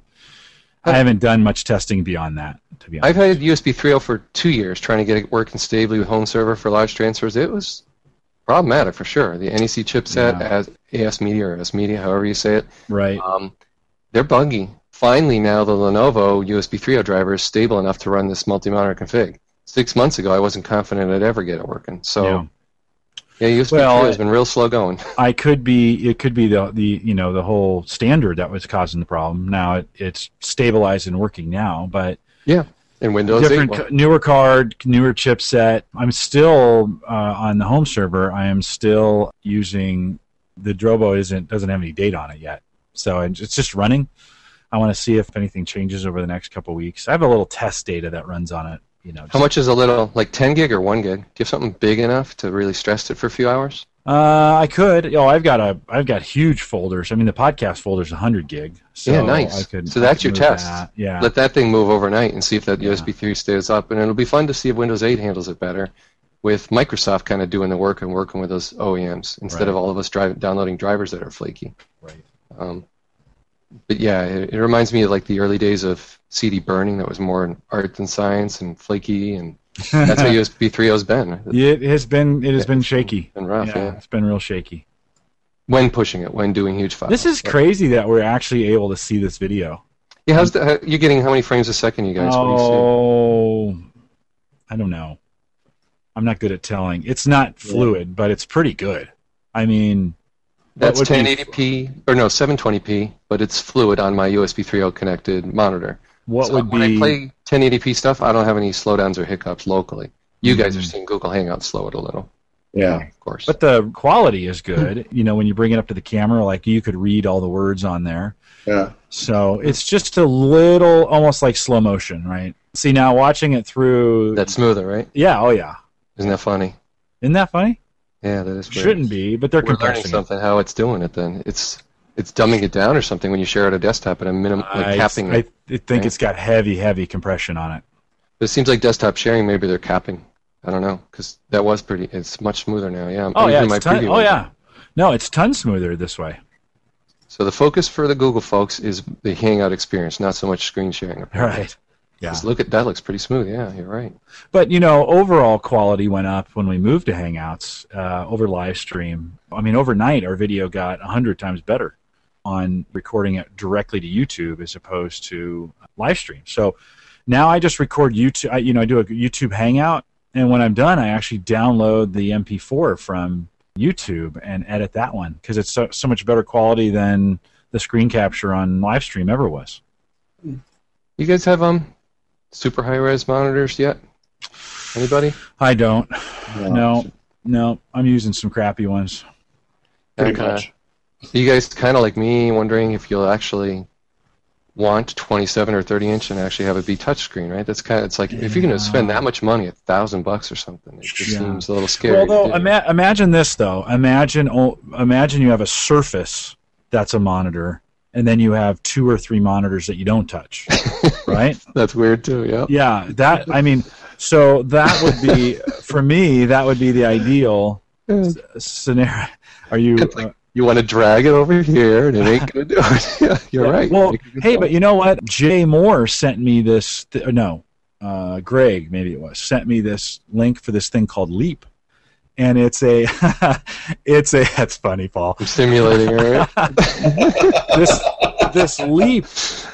S6: I haven't done much testing beyond that, to be honest.
S7: I've had U S B three point oh for two years trying to get it working stably with home server for large transfers. It was problematic for sure. The N E C chipset,
S6: Yeah.
S7: as A S Media or A S Media, however you say it,
S6: Right.
S7: um, they're buggy. Finally, now the Lenovo U S B three point oh driver is stable enough to run this multi-monitor config. Six months ago, I wasn't confident I'd ever get it working. So,
S6: Yeah.
S7: yeah, U S B
S6: Well,
S7: three has been real slow going.
S6: I could be. It could be the the you know the whole standard that was causing the problem. Now it, it's stabilized and working now, but
S7: Yeah, and Windows eight.
S6: different,
S7: one.
S6: ca- newer card, newer chipset. I'm still uh, on the home server. I am still using the Drobo. Isn't doesn't have any date on it yet, so it's just running. I want to see if anything changes over the next couple weeks. I have a little test data that runs on it. You know,
S7: How
S6: just-
S7: much is a little, like ten gig or one gig? Do you have something big enough to really stress it for a few hours?
S6: Uh, I could. Oh, I've got a. I've got huge folders. I mean, the podcast folder is one hundred gig. So
S7: Yeah, nice.
S6: I could,
S7: So
S6: I
S7: that's
S6: could
S7: your
S6: move
S7: test.
S6: that. Yeah.
S7: Let that thing move overnight and see if that
S6: Yeah.
S7: U S B three stays up. And it'll be fun to see if Windows eight handles it better with Microsoft kind of doing the work and working with those O E Ms instead
S6: Right.
S7: of all of us drive, downloading drivers that are flaky.
S6: Right.
S7: Um, but yeah, it, it reminds me of like the early days of C D burning that was more art than science and flaky, and that's what U S B three point oh's been. It's
S6: It has been. It has been shaky.
S7: been rough,
S6: Yeah,
S7: yeah.
S6: it's been real shaky.
S7: When pushing it, when doing huge files.
S6: This is
S7: Yeah.
S6: crazy that we're actually able to see this video.
S7: Yeah, how's the, how, you're getting how many frames a second, you guys? What do you see?
S6: Oh, I don't know. I'm not good at telling. It's not fluid, but it's pretty good. I mean, what
S7: That's
S6: would be-
S7: ten eighty p, or no, seven twenty p, but it's fluid on my U S B three point oh connected monitor.
S6: What
S7: So
S6: would
S7: when
S6: be?
S7: I play ten eighty p stuff, I don't have any slowdowns or hiccups locally. You guys are
S6: Mhm.
S7: seeing Google Hangouts slow it a little,
S4: Yeah.
S7: of course.
S6: But the quality is good. You know, when you bring it up to the camera, like you could read all the words on there.
S4: Yeah.
S6: So it's just a little, almost like slow motion, right? See, now watching it through.
S7: That's smoother, right?
S6: Yeah. Oh, yeah.
S7: Isn't that funny?
S6: Isn't that funny?
S7: Yeah, that is weird.
S6: Shouldn't be, but they're
S7: We're learning
S6: compressing it.
S7: something how it's doing it then. It's it's dumbing it down or something when you share it a desktop and a minimum like
S6: I,
S7: capping
S6: I,
S7: it.
S6: I think
S7: right?
S6: it's got heavy, heavy compression on it.
S7: But it seems like desktop sharing, maybe they're capping. I don't know, because that was pretty. It's much smoother now. Yeah. I'm
S6: Oh yeah,
S7: using my
S6: it's ton,
S7: preview
S6: oh
S7: window.
S6: yeah. No, it's ton smoother this way.
S7: So the focus for the Google folks is the Hangout experience, not so much screen sharing. apparently.
S6: Right. Yeah.
S7: Just look at that; looks pretty smooth. Yeah, you're right.
S6: But, you know, overall quality went up when we moved to Hangouts uh, over live stream. I mean, overnight, our video got one hundred times better on recording it directly to YouTube as opposed to live stream. So now I just record YouTube. I, you know, I do a YouTube Hangout, and when I'm done, I actually download the M P four from YouTube and edit that one because it's so, so much better quality than the screen capture on live stream ever was.
S7: You guys have um super high res monitors yet? Anybody?
S6: I don't. No, no, no I'm using some crappy ones.
S4: Pretty
S7: And, uh,
S4: much.
S7: you guys kind of like me, wondering if you'll actually want twenty-seven or thirty inch and actually have it be touchscreen, right? That's kind of, it's like if you're going to spend that much money, a thousand bucks or something, it just
S6: Yeah.
S7: seems a little scary.
S6: Well,
S7: to
S6: though,
S7: do.
S6: ima- imagine this though. Imagine, oh, imagine you have a Surface that's a monitor, and then you have two or three monitors that you don't touch, right?
S7: That's weird too. Yeah.
S6: Yeah, that I mean, so that would be for me. That would be the ideal s- scenario. Are you?
S7: It's like,
S6: uh,
S7: you want to drag it over here, and it ain't going to do it. Yeah, you're right.
S6: Well,
S7: Make a good
S6: hey,
S7: point.
S6: but you know what? Jay Moore sent me this. Th- no, uh, Greg, maybe it was, sent me this link for this thing called Leap, and it's a, it's a. That's funny, Paul.
S7: I'm simulating it.
S6: this this Leap,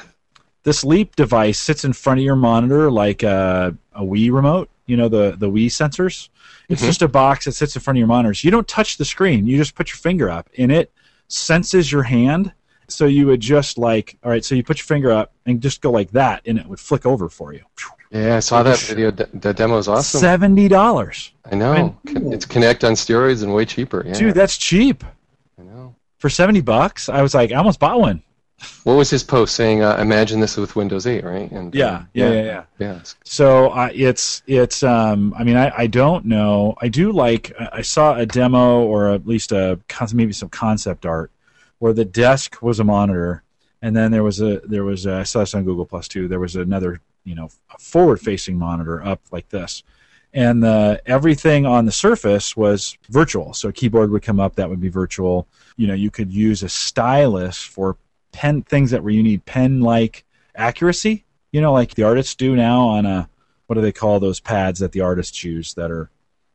S6: this Leap device sits in front of your monitor like a, a Wii remote. You know the the Wii sensors. It's
S7: Mhm.
S6: just a box that sits in front of your monitors. You don't touch the screen. You just put your finger up, and it senses your hand. So you would just like, all right, so you put your finger up and just go like that, and it would flick over for you.
S7: Yeah, I saw that video. De- the demo's awesome.
S6: Seventy dollars,
S7: I know. Con- It's Kinect on steroids and way cheaper. Yeah,
S6: dude. That's cheap
S7: I know.
S6: for seventy bucks. I was like, I almost bought one.
S7: What was his post saying? Uh, imagine this with Windows eight, right? And uh,
S6: Yeah, yeah, yeah, yeah.
S7: yeah. it's-
S6: So uh, it's it's. Um, I mean, I, I don't know. I do like. I saw a demo or at least a con- maybe some concept art where the desk was a monitor, and then there was a there was a, I saw this on Google Plus too. There was another you know forward-facing monitor up like this, and the, everything on the Surface was virtual. So a keyboard would come up, that would be virtual. You know, you could use a stylus for pen things that where you need pen-like accuracy. You know, like the artists do now on a, what do they call those pads that the artists use that are,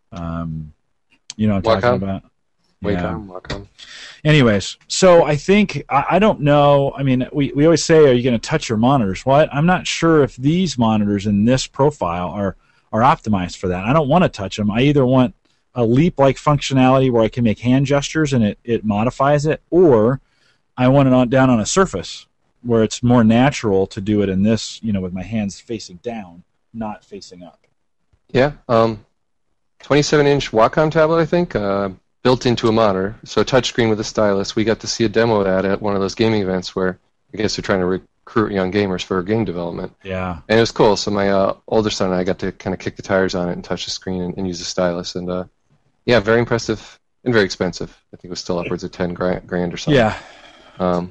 S6: um, you know what I'm
S7: Wacom?
S6: talking about?
S7: Wacom, Wacom.
S6: Anyways, so I think, I, I don't know, I mean, we, we always say, are you going to touch your monitors? Well, I, I'm not sure if these monitors in this profile are, are optimized for that. I don't want to touch them. I either want a Leap-like functionality where I can make hand gestures and it, it modifies it, or I want it on, down on a Surface where it's more natural to do it in this, you know, with my hands facing down, not facing up.
S7: Yeah. Um, twenty-seven inch Wacom tablet, I think, uh, built into a monitor. So a touchscreen with a stylus. We got to see a demo of that at one of those gaming events where I guess they're trying to recruit young gamers for game development.
S6: Yeah.
S7: And it was cool. So my uh, older son and I got to kind of kick the tires on it and touch the screen and, and use the stylus. And uh, yeah, very impressive and very expensive. I think it was still upwards of ten grand, grand or something.
S6: Yeah.
S7: Um,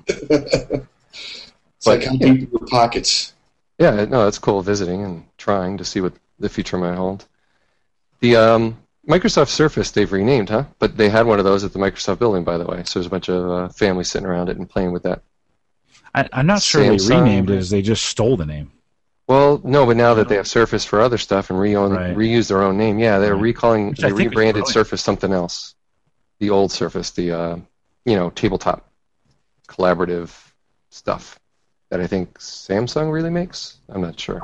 S4: It's like how deep your pockets.
S7: yeah, no, that's cool visiting and trying to see what the future might hold. The um, Microsoft Surface they've renamed, huh? But they had one of those at the Microsoft building, by the way. So there's a bunch of uh, families sitting around it and playing with that.
S6: I, I'm not sure they
S7: Samsung.
S6: renamed it as they just stole the name.
S7: Well, no, but now that they have Surface for other stuff and re-own,
S6: Right.
S7: reuse their own name, yeah, they're
S6: Right.
S7: recalling,
S6: Which I
S7: they
S6: think is
S7: rebranded
S6: brilliant.
S7: Surface something else. The old Surface, the uh, you know tabletop collaborative stuff that I think Samsung really makes. I'm not sure.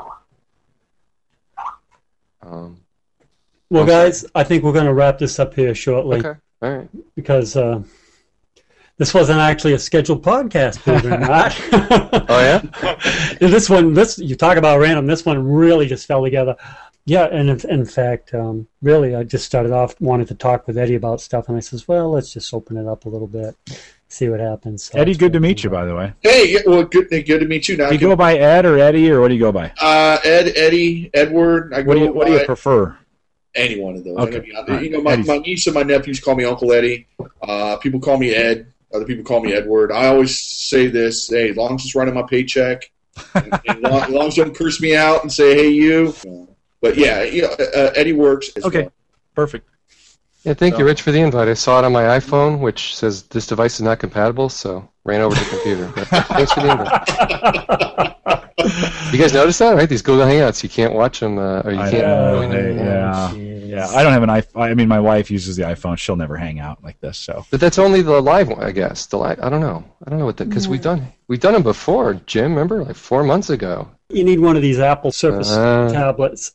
S7: Um,
S1: Well,
S7: I'm
S1: guys, I think we're going to wrap this up here shortly
S7: okay, all right.
S1: because uh, this wasn't actually a scheduled podcast, believe it or not.
S7: Oh yeah.
S1: This one, this you talk about random. This one really just fell together. Yeah, and in, in fact, um, really, I just started off wanting to talk with Eddie about stuff, and I says, "Well, let's just open it up a little bit, see what happens." So
S6: Eddie,
S1: it's
S6: good to
S1: been-
S6: meet you, by the way.
S4: Hey, yeah, well, good, good to meet you. Now,
S6: Do you go by Ed or Eddie, or what do you go by?
S4: uh, Ed, Eddie, Edward. I go
S6: What do you What do you
S4: by
S6: prefer?
S4: any one of those.
S6: Okay.
S4: I mean,
S6: All right.
S4: You know, my,
S6: Eddie's-
S4: my niece and my nephews call me Uncle Eddie. Uh, people call me Ed. Other people call me Edward. I always say this: hey, as long as it's right on my paycheck, and, and long, as long as you don't curse me out and say, "Hey, you." But yeah, you know, uh, Eddie works. As
S6: Okay.
S4: well.
S6: Perfect.
S7: Yeah, thank
S2: So-
S7: you, Rich, for the invite. I saw it on my iPhone, which says this device is not compatible, so ran over to the computer. But thanks for the invite. You guys notice that, right? These Google Hangouts, you can't watch them, uh, or you
S6: I
S7: can't.
S6: know,
S7: really
S6: yeah, yeah. I don't have an iPhone. I mean, my wife uses the iPhone. She'll never hang out like this. So,
S7: But that's only the live one, I guess. The live, I don't know. I don't know what that because we've done we've done them before, Jim. Remember, like four months ago.
S1: You need one of these Apple Surface
S7: Uh.
S1: tablets.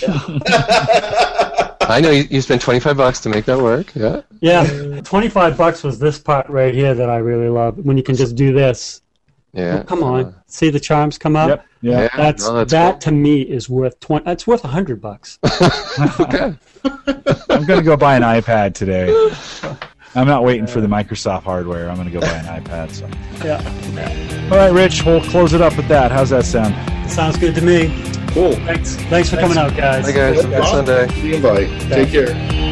S7: I know you, you spent twenty-five bucks to make that work. Yeah.
S1: Yeah, twenty-five bucks was this part right here that I really love. When you can just do this.
S7: Yeah.
S1: Oh, come on, see the chimes come up.
S6: yep, yeah.
S7: Yeah.
S1: That's,
S7: no, that's
S1: that
S7: cool.
S1: to me is worth twenty. That's worth a hundred bucks.
S7: Okay.
S6: I'm gonna go buy an iPad today. I'm not waiting for the Microsoft hardware. I'm gonna go buy an iPad. So,
S1: Yeah,
S6: all right, Rich, we'll close it up with that. How's that sound?
S1: sounds good to me.
S4: Cool.
S1: Thanks, thanks for coming out, guys.
S7: Hi guys.
S4: No
S7: Next
S4: problem.
S7: Sunday.
S4: Thanks for the invite. Take care.